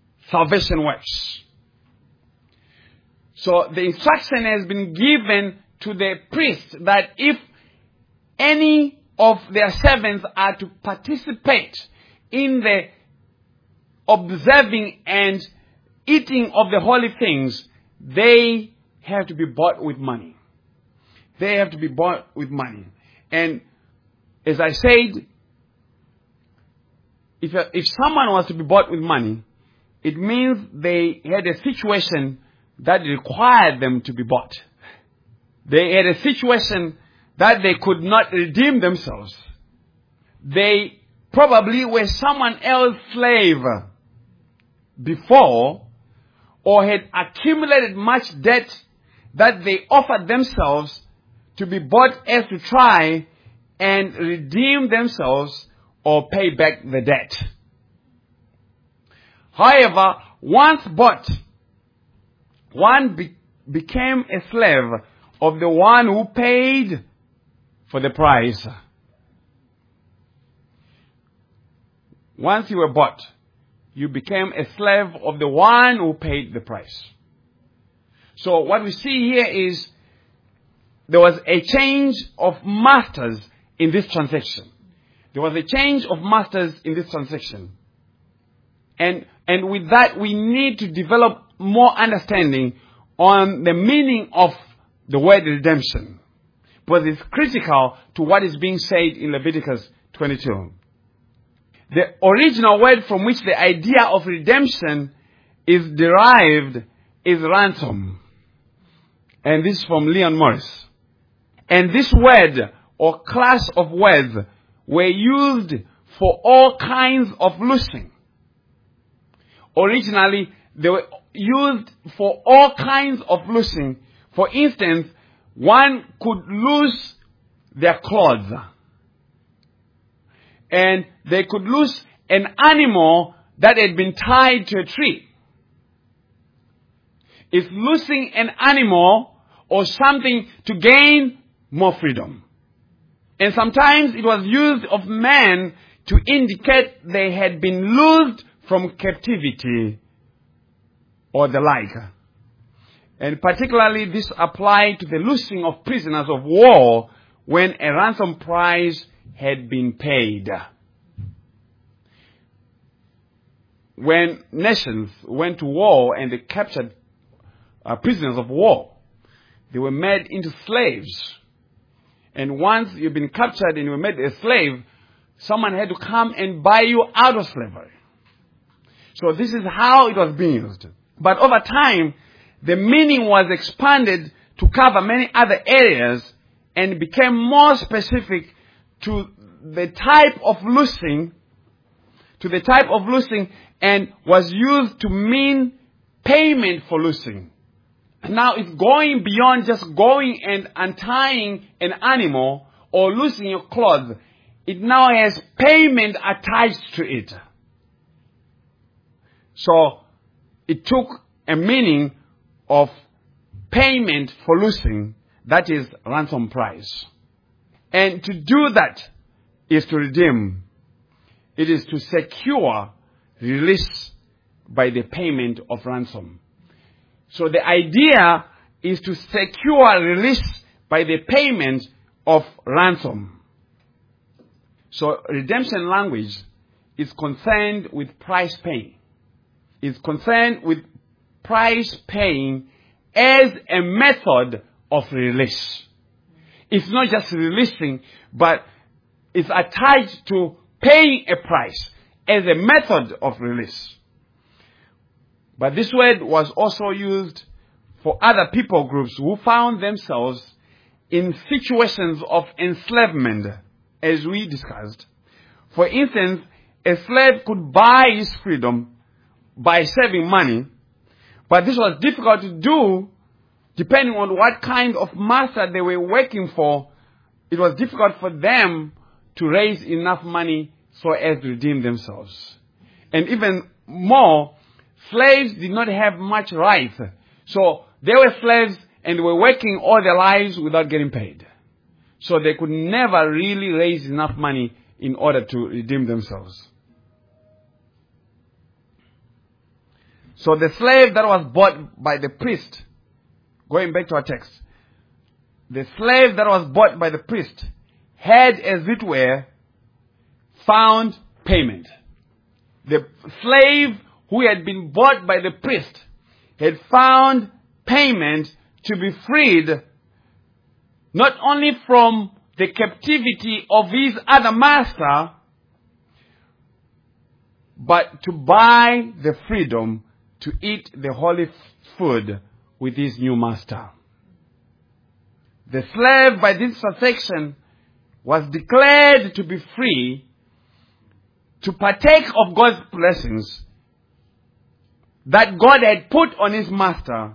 salvation works. So the instruction has been given to the priest that if any of their servants are to participate in the observing and eating of the holy things, they have to be bought with money. They have to be bought with money. And as I said, if, if someone was to be bought with money, it means they had a situation that required them to be bought. They had a situation that they could not redeem themselves. They probably were someone else's slave before, or had accumulated much debt that they offered themselves to be bought as to try and redeem themselves or pay back the debt. However, once bought, one be- became a slave of the one who paid for the price. Once you were bought, you became a slave of the one who paid the price. So what we see here is there was a change of masters in this transaction. There was a change of masters in this transaction. And, and with that, we need to develop more understanding on the meaning of the word redemption, because it's critical to what is being said in Leviticus twenty-two. The original word from which the idea of redemption is derived is ransom. And this is from Leon Morris. And this word or class of words were used for all kinds of loosing. Originally, they were used for all kinds of loosing. For instance, one could loose their clothes. And they could loose an animal that had been tied to a tree. It's loosing an animal or something to gain more freedom. And sometimes it was used of men to indicate they had been loosed from captivity or the like. And particularly this applied to the loosing of prisoners of war when a ransom price had been paid. When nations went to war and they captured uh, prisoners of war, they were made into slaves. And once you've been captured and you were made a slave, someone had to come and buy you out of slavery. So this is how it was being used. But over time, the meaning was expanded to cover many other areas and became more specific to the type of loosing, to the type of loosing, and was used to mean payment for loosing. Now it's going beyond just going and untying an animal or loosing your clothes. It now has payment attached to it. So it took a meaning of payment for loosing, that is ransom price. And to do that is to redeem. It is to secure release by the payment of ransom. So the idea is to secure release by the payment of ransom. So redemption language is concerned with price paying. It's concerned with price paying as a method of release. It's not just releasing, but it's attached to paying a price as a method of release. But this word was also used for other people groups who found themselves in situations of enslavement, as we discussed. For instance, a slave could buy his freedom by saving money, but this was difficult to do depending on what kind of master they were working for. It was difficult for them to raise enough money so as to redeem themselves. And even more, slaves did not have much rights. So they were slaves and they were working all their lives without getting paid. So they could never really raise enough money in order to redeem themselves. So the slave that was bought by the priest, going back to our text, the slave that was bought by the priest had, as it were, found payment. The slave who had been bought by the priest had found payment to be freed not only from the captivity of his other master, but to buy the freedom to eat the holy food with his new master. The slave, by this transaction, was declared to be free to partake of God's blessings that God had put on his master,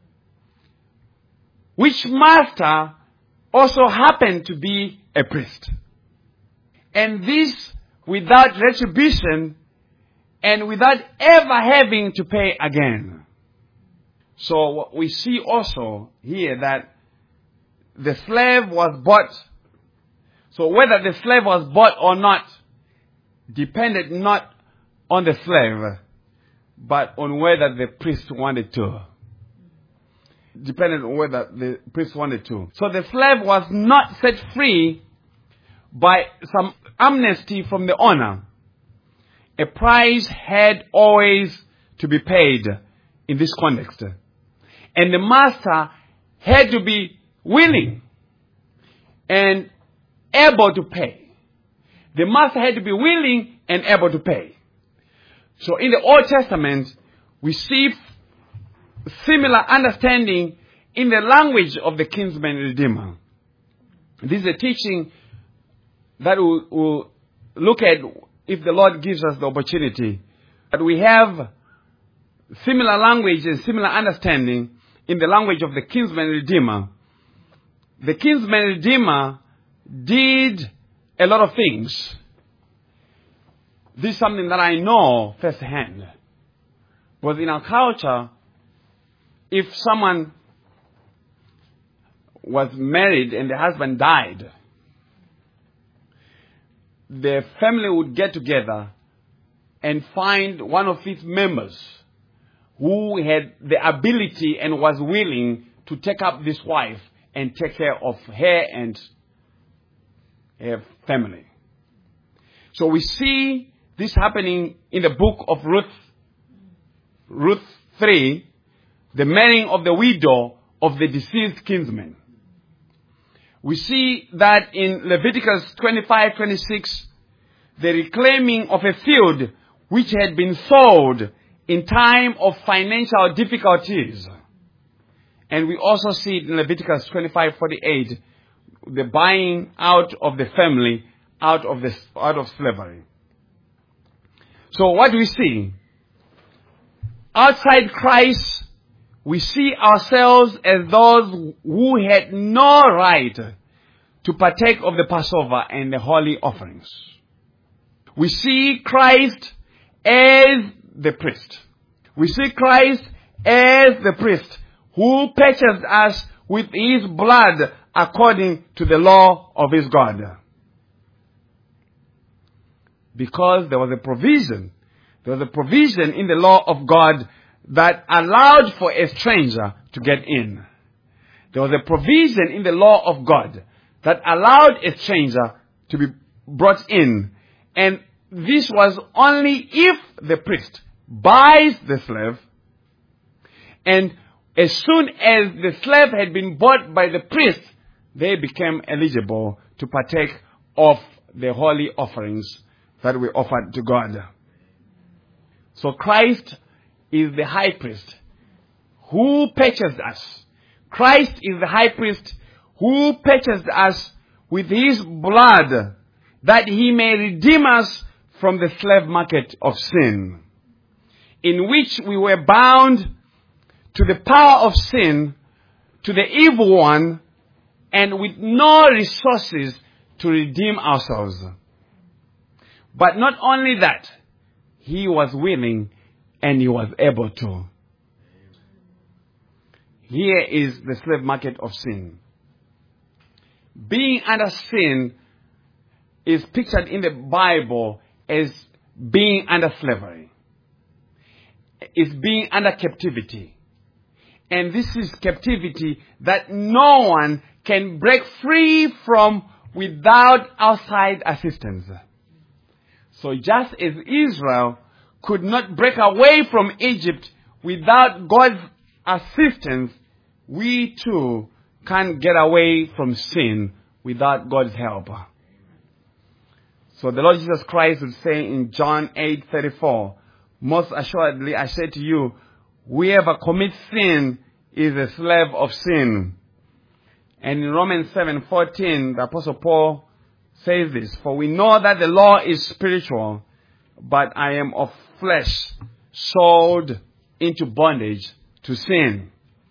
which master also happened to be a priest. And this without retribution and without ever having to pay again. So we see also here that the slave was bought. So whether the slave was bought or not depended not on the slave, but on whether the priest wanted to. Depended on whether the priest wanted to. So the slave was not set free by some amnesty from the owner. A price had always to be paid in this context. And the master had to be willing and able to pay. The master had to be willing and able to pay. So in the Old Testament, we see similar understanding in the language of the kinsman redeemer. This is a teaching that we'll, we'll look at if the Lord gives us the opportunity. But we have similar language and similar understanding in the language of the kinsman redeemer. The kinsman redeemer did a lot of things. This is something that I know firsthand. Because in our culture, if someone was married and the husband died, the family would get together and find one of its members who had the ability and was willing to take up this wife and take care of her and her family. So we see this happening in the book of Ruth, Ruth three, the marrying of the widow of the deceased kinsman. We see that in Leviticus twenty-five twenty-six, the reclaiming of a field which had been sold in time of financial difficulties. And we also see it in Leviticus twenty-five forty-eight, the buying out of the family out of the out of slavery. So what do we see? Outside Christ, we see ourselves as those who had no right to partake of the Passover and the holy offerings. We see Christ as the priest. We see Christ as the priest who purchased us with his blood according to the law of his God. Because there was a provision. There was a provision in the law of God that allowed for a stranger to get in. There was a provision in the law of God that allowed a stranger to be brought in. And this was only if the priest buys the slave, and as soon as the slave had been bought by the priest, they became eligible to partake of the holy offerings that we offered to God. So Christ is the high priest who purchased us. Christ is the high priest who purchased us with his blood that he may redeem us from the slave market of sin, in which we were bound to the power of sin, to the evil one, and with no resources to redeem ourselves. But not only that, he was willing and he was able to. Here is the slave market of sin. Being under sin is pictured in the Bible as being under slavery. It's being under captivity. And this is captivity that no one can break free from without outside assistance. So just as Israel could not break away from Egypt without God's assistance, we too can't get away from sin without God's help. So the Lord Jesus Christ would say in John eight thirty-four, most assuredly I say to you, whoever commits sin is a slave of sin. And in Romans seven fourteen, the Apostle Paul says this, for we know that the law is spiritual, but I am of flesh, sold into bondage to sin.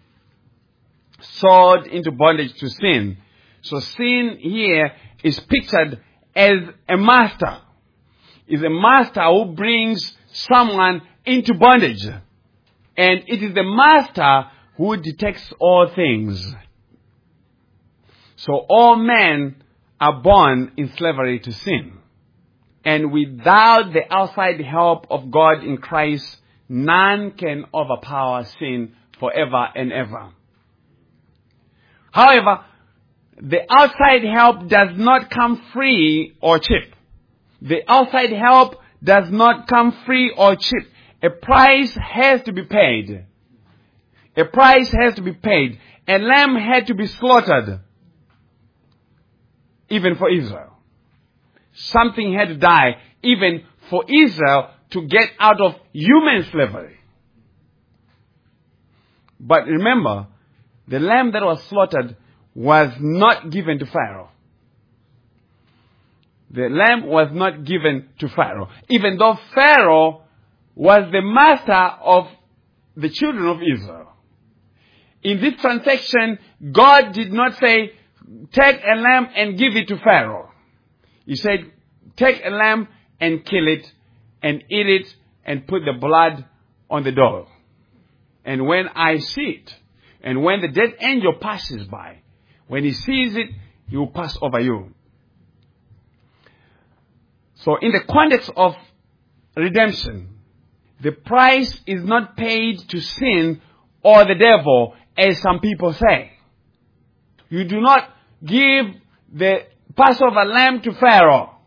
Sold into bondage to sin. So sin here is pictured as a master. Is a master who brings someone into bondage. And it is the master who detects all things. So all men are born in slavery to sin. And without the outside help of God in Christ, none can overpower sin forever and ever. However, the outside help does not come free or cheap. The outside help does not come free or cheap. A price has to be paid. A price has to be paid. A lamb had to be slaughtered. Even for Israel. Something had to die even for Israel to get out of human slavery. But remember, the lamb that was slaughtered was not given to Pharaoh. The lamb was not given to Pharaoh. Even though Pharaoh was the master of the children of Israel. In this transaction, God did not say, take a lamb and give it to Pharaoh. He said, take a lamb and kill it and eat it and put the blood on the door. And when I see it, and when the dead angel passes by, when he sees it, he will pass over you. So in the context of redemption, the price is not paid to sin or the devil, as some people say. You do not give the Passover lamb to Pharaoh.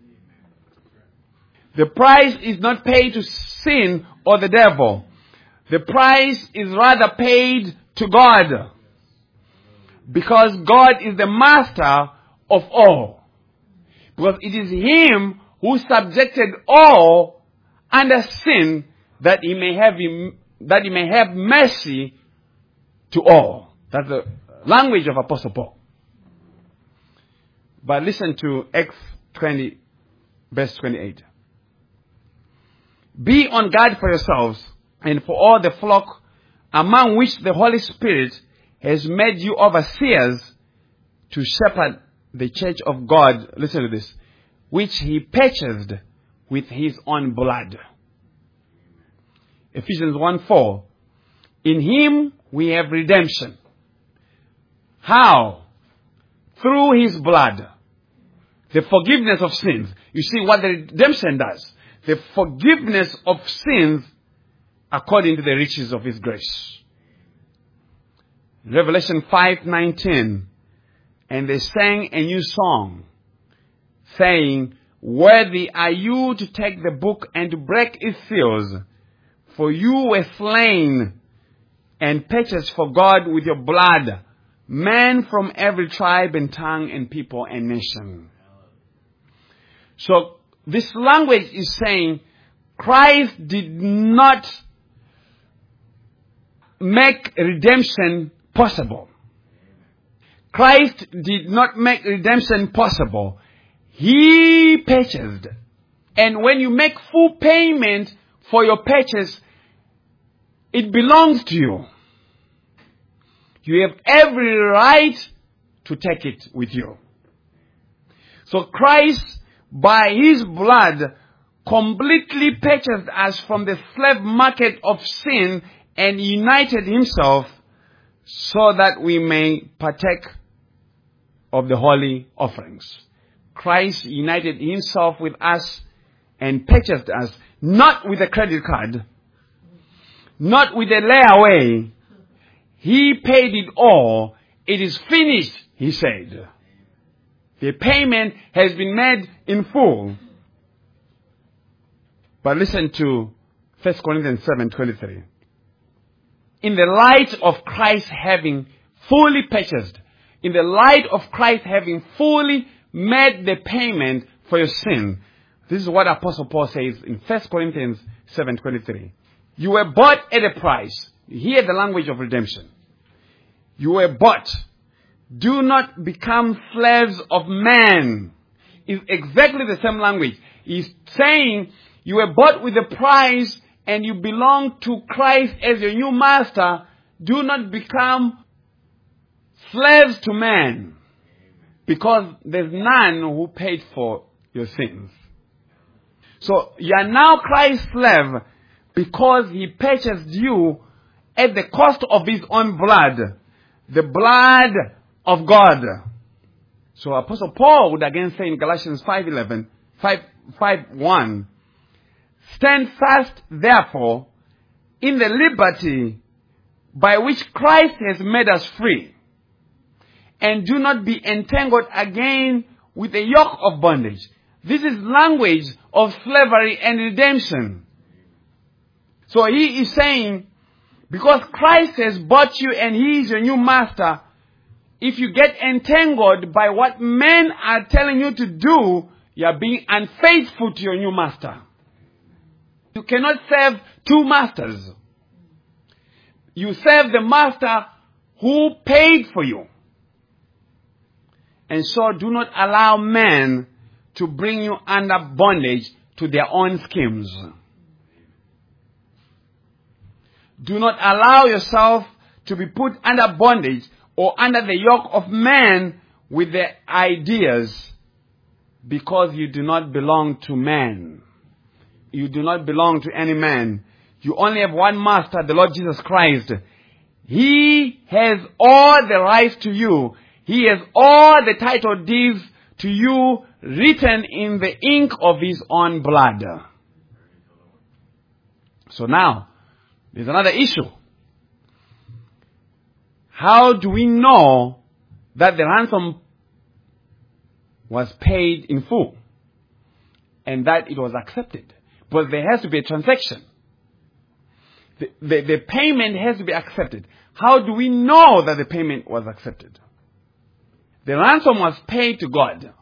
The price is not paid to sin or the devil. The price is rather paid to God. Because God is the master of all. Because it is Him who subjected all under sin that He may have that He may have mercy to all. That's the language of Apostle Paul. But listen to Acts twenty, verse twenty-eight. Be on guard for yourselves and for all the flock among which the Holy Spirit has made you overseers to shepherd the church of God. Listen to this. Which He purchased with His own blood. Ephesians one four. In Him we have redemption. How? Through His blood. The forgiveness of sins. You see what the redemption does. The forgiveness of sins according to the riches of His grace. Revelation five nineteen. And they sang a new song, saying, worthy are you to take the book and to break its seals, for you were slain and purchased for God with your blood, men from every tribe and tongue and people and nation. So this language is saying Christ did not make redemption possible. Christ did not make redemption possible. He purchased. And when you make full payment for your purchase, it belongs to you. You have every right to take it with you. So Christ, by His blood, completely purchased us from the slave market of sin and united Himself so that we may partake of the holy offerings. Christ united Himself with us and purchased us, not with a credit card, not with a layaway. He paid it all. It is finished, he said. The payment has been made in full. But listen to First Corinthians seven twenty-three. In the light of Christ having fully purchased, in the light of Christ having fully made the payment for your sin, this is what Apostle Paul says in First Corinthians seven twenty-three. You were bought at a price. Hear the language of redemption. You were bought. Do not become slaves of man. It's exactly the same language. He's saying you were bought with a price and you belong to Christ as your new master. Do not become slaves to man, because there's none who paid for your sins. So you are now Christ's slave because he purchased you at the cost of his own blood, the blood of God. So Apostle Paul would again say in Galatians five eleven, five, five one, stand fast therefore in the liberty by which Christ has made us free, and do not be entangled again with a yoke of bondage. This is language of slavery and redemption. So he is saying, because Christ has bought you and he is your new master, if you get entangled by what men are telling you to do, you are being unfaithful to your new master. You cannot serve two masters. You serve the master who paid for you. And so do not allow men to bring you under bondage to their own schemes. Do not allow yourself to be put under bondage or under the yoke of man with their ideas, because you do not belong to man. You do not belong to any man. You only have one master, the Lord Jesus Christ. He has all the rights to you. He has all the title deeds to you written in the ink of his own blood. So now, there's another issue. How do we know that the ransom was paid in full and that it was accepted? But there has to be a transaction. The, the, the payment has to be accepted. How do we know that the payment was accepted? The ransom was paid to God,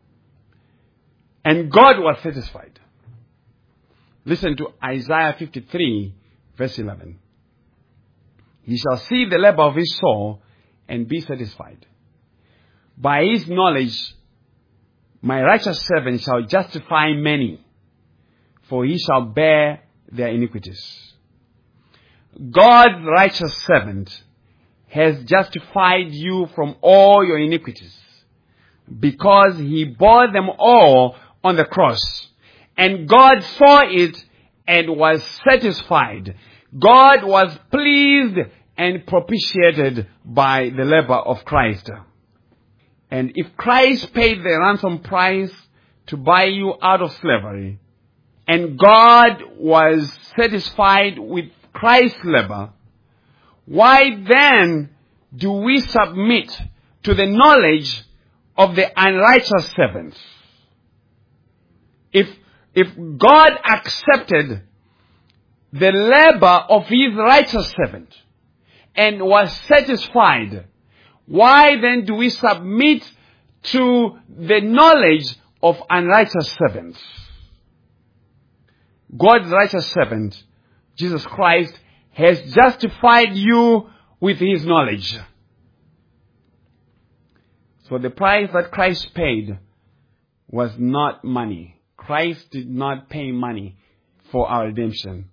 and God was satisfied. Listen to Isaiah fifty-three, verse eleven. He shall see the labor of his soul and be satisfied. By his knowledge, my righteous servant shall justify many, for he shall bear their iniquities. God's righteous servant has justified you from all your iniquities, because he bore them all on the cross. And God saw it and was satisfied. God was pleased and propitiated by the labor of Christ. And if Christ paid the ransom price to buy you out of slavery, and God was satisfied with Christ's labor, why then do we submit to the knowledge of the unrighteous servants? If, if God accepted the labor of his righteous servant and was satisfied, why then do we submit to the knowledge of unrighteous servants? God's righteous servant, Jesus Christ, has justified you with his knowledge. So the price that Christ paid was not money. Christ did not pay money for our redemption.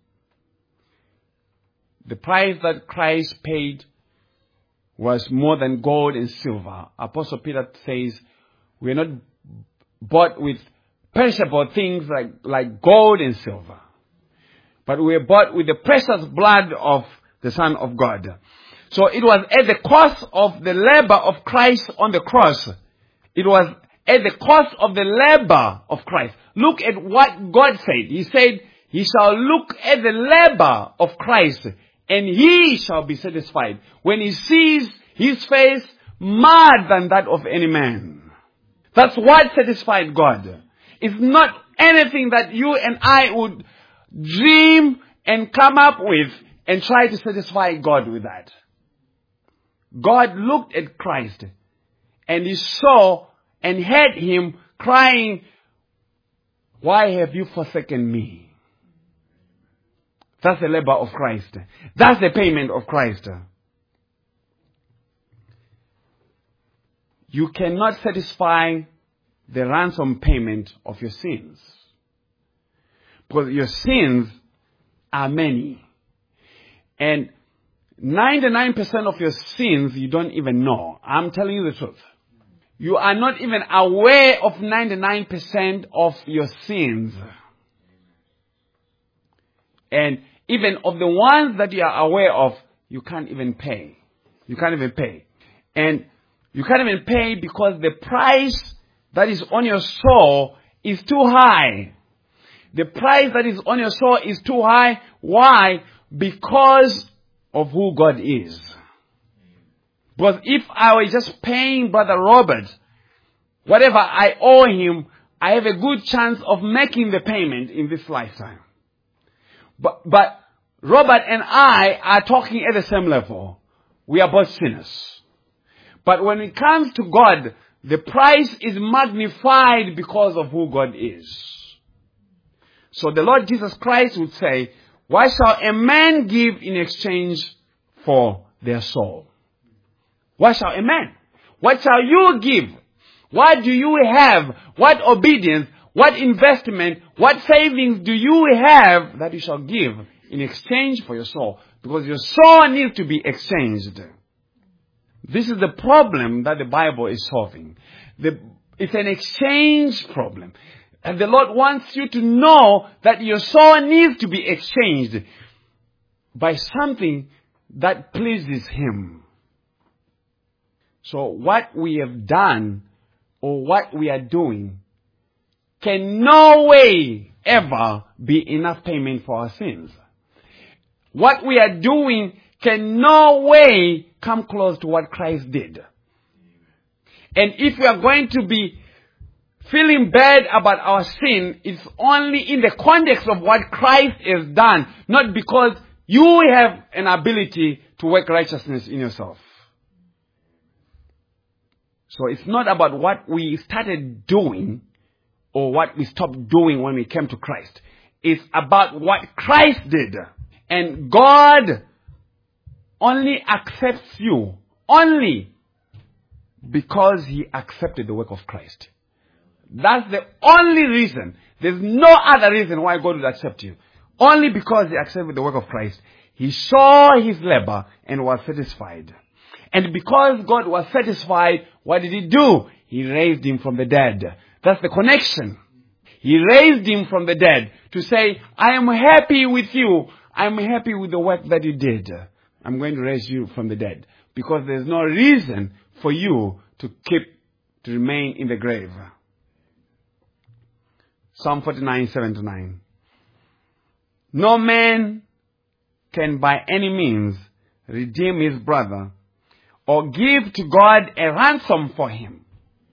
The price that Christ paid was more than gold and silver. Apostle Peter says, we are not bought with perishable things like, like gold and silver, but we are bought with the precious blood of the Son of God. So it was at the cost of the labor of Christ on the cross. It was at the cost of the labor of Christ. Look at what God said. He said, he shall look at the labor of Christ and he shall be satisfied when he sees his face more than that of any man. That's what satisfied God. It's not anything that you and I would dream and come up with and try to satisfy God with that. God looked at Christ and he saw and heard him crying, "Why have you forsaken me?" That's the labor of Christ. That's the payment of Christ. You cannot satisfy the ransom payment of your sins, because your sins are many. And ninety-nine percent of your sins you don't even know. I'm telling you the truth. You are not even aware of ninety-nine percent of your sins. And even of the ones that you are aware of, you can't even pay. You can't even pay. And you can't even pay because the price that is on your soul is too high. The price that is on your soul is too high. Why? Because of who God is. Because if I were just paying Brother Robert whatever I owe him, I have a good chance of making the payment in this lifetime. But, but Robert and I are talking at the same level. We are both sinners. But when it comes to God, the price is magnified because of who God is. So the Lord Jesus Christ would say, "Why shall a man give in exchange for their soul?" What shall a man? What shall you give? What do you have? What obedience? What investment? What savings do you have that you shall give in exchange for your soul? Because your soul needs to be exchanged. This is the problem that the Bible is solving. The, it's an exchange problem. And the Lord wants you to know that your soul needs to be exchanged by something that pleases Him. So what we have done or what we are doing can no way ever be enough payment for our sins. What we are doing can no way come close to what Christ did. And if we are going to be feeling bad about our sin, it's only in the context of what Christ has done, not because you have an ability to work righteousness in yourself. So it's not about what we started doing or what we stopped doing when we came to Christ. It's about what Christ did. And God only accepts you only because He accepted the work of Christ. That's the only reason. There's no other reason why God would accept you. Only because He accepted the work of Christ. He saw His labor and was satisfied. And because God was satisfied, what did He do? He raised Him from the dead. That's the connection. He raised Him from the dead to say, I am happy with you. I'm happy with the work that you did. I'm going to raise you from the dead. Because there's no reason for you to keep, to remain in the grave. Psalm forty-nine, seven to nine. No man can by any means redeem his brother or give to God a ransom for him.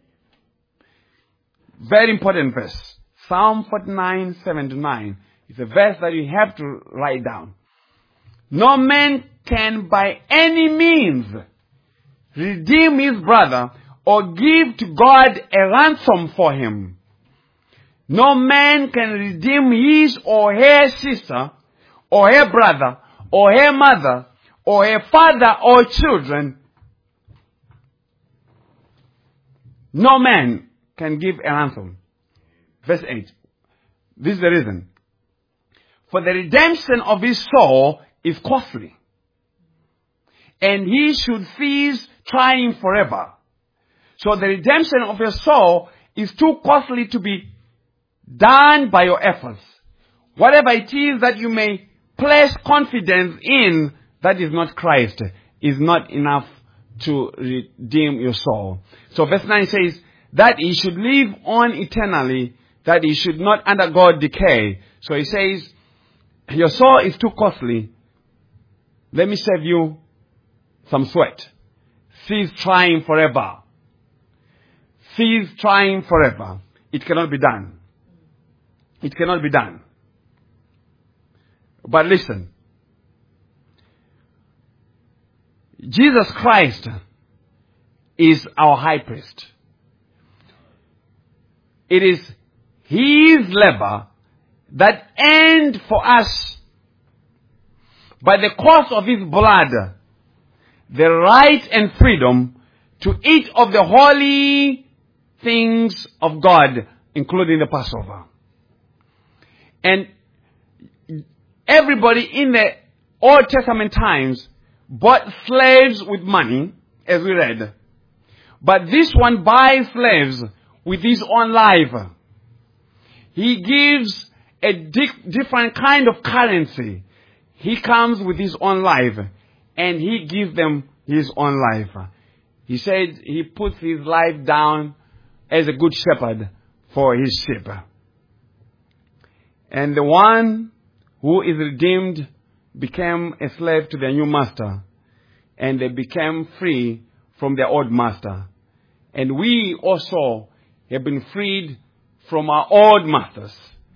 Very important verse. Psalm forty-nine, seven to nine. It's a verse that you have to write down. No man can by any means redeem his brother or give to God a ransom for him. No man can redeem his or her sister or her brother or her mother or her father or children. No man can give a ransom. Verse eight. This is the reason. For the redemption of his soul is costly, and he should cease trying forever. So the redemption of your soul is too costly to be done by your efforts. Whatever it is that you may place confidence in that is not Christ is not enough to redeem your soul. So verse nine says that he should live on eternally, that he should not undergo decay. So he says, your soul is too costly let me save you some sweat. Cease trying forever. Cease trying forever. It cannot be done. It cannot be done. But listen. Jesus Christ is our high priest. It is his labor that earned for us, by the cost of his blood, the right and freedom to eat of the holy things of God, including the Passover. And everybody in the Old Testament times bought slaves with money, as we read. But this one buys slaves with his own life. He gives a di- different kind of currency. He comes with his own life, and he gives them his own life. He said he puts his life down as a good shepherd for his sheep. And the one who is redeemed became a slave to their new master, and they became free from their old master. And we also have been freed from our old masters.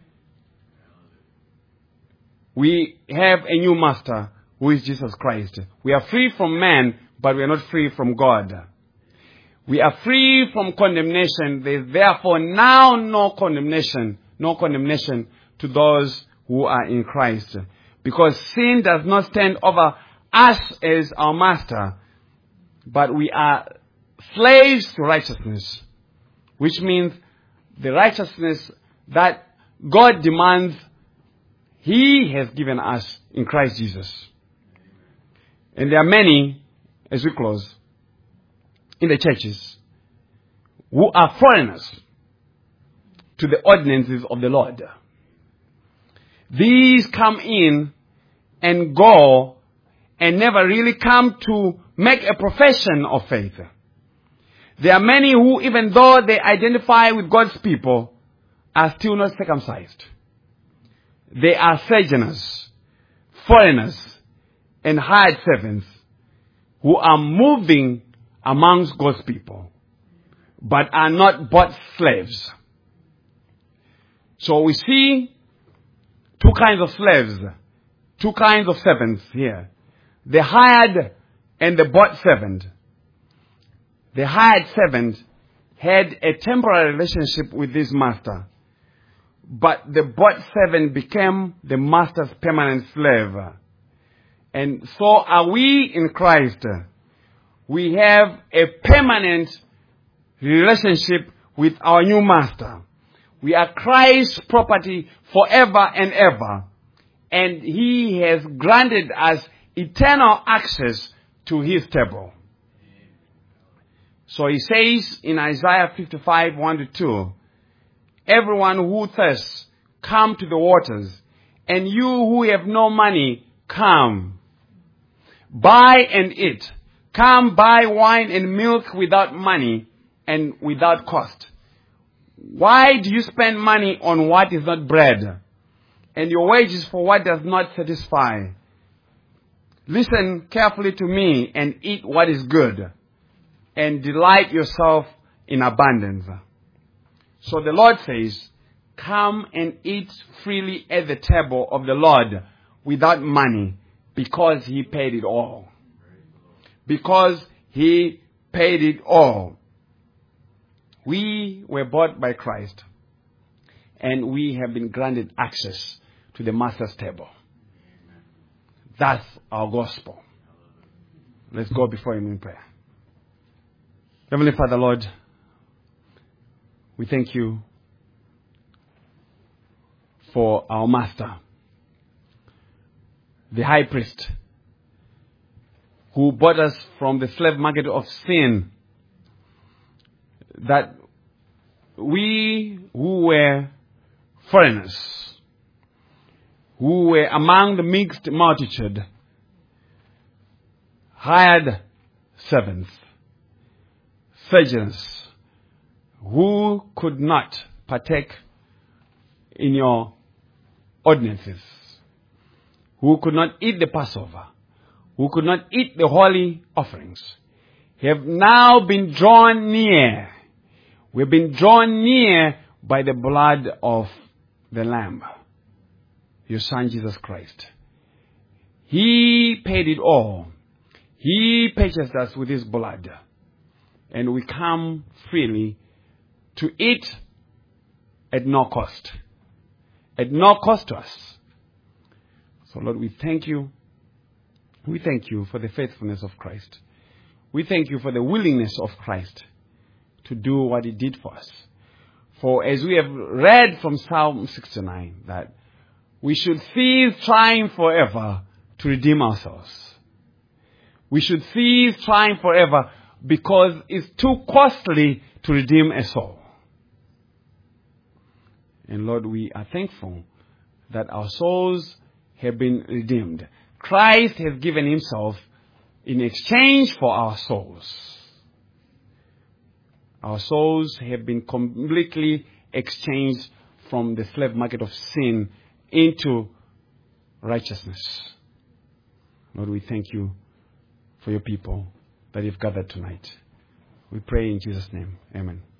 We have a new master who is Jesus Christ. We are free from man, but we are not free from God. We are free from condemnation. There is therefore now no condemnation, no condemnation to those who are in Christ. Because sin does not stand over us as our master, but we are slaves to righteousness, which means the righteousness that God demands, he has given us in Christ Jesus. And there are many, as we close, in the churches who are foreigners to the ordinances of the Lord. These come in and go and never really come to make a profession of faith. There are many who, even though they identify with God's people, are still not circumcised. They are sojourners, foreigners, and hired servants who are moving amongst God's people, but are not bought slaves. So we see two kinds of slaves, two kinds of servants here. The hired and the bought servant. The hired servant had a temporary relationship with his master, but the bought servant became the master's permanent slave. And so are we in Christ. We have a permanent relationship with our new master. We are Christ's property forever and ever. And he has granted us eternal access to his table. So he says in Isaiah fifty-five, one to two, everyone who thirsts, come to the waters, and you who have no money, come. Buy and eat. Come buy wine and milk without money and without cost. Why do you spend money on what is not bread, and your wages for what does not satisfy? Listen carefully to me and eat what is good, and delight yourself in abundance. So the Lord says, come and eat freely at the table of the Lord without money, because he paid it all. Because he paid it all. We were bought by Christ, and we have been granted access to the Master's table. That's our gospel. Let's go before him in prayer. Heavenly Father, Lord, we thank you for our Master, the High Priest, who bought us from the slave market of sin, that we who were foreigners, who were among the mixed multitude, hired servants, sojourners, who could not partake in your ordinances, who could not eat the Passover, who could not eat the holy offerings, have now been drawn near. We've been drawn near by the blood of the Lamb, your Son Jesus Christ. He paid it all. He purchased us with his blood. And we come freely to eat at no cost. At no cost to us. So Lord, we thank you. We thank you for the faithfulness of Christ. We thank you for the willingness of Christ to do what he did for us. For as we have read from Psalm sixty-nine, that we should cease trying forever to redeem ourselves. We should cease trying forever because it's too costly to redeem a soul. And Lord, we are thankful that our souls have been redeemed. Christ has given himself in exchange for our souls. Our souls have been completely exchanged from the slave market of sin into righteousness. Lord, we thank you for your people that you've gathered tonight. We pray in Jesus' name. Amen.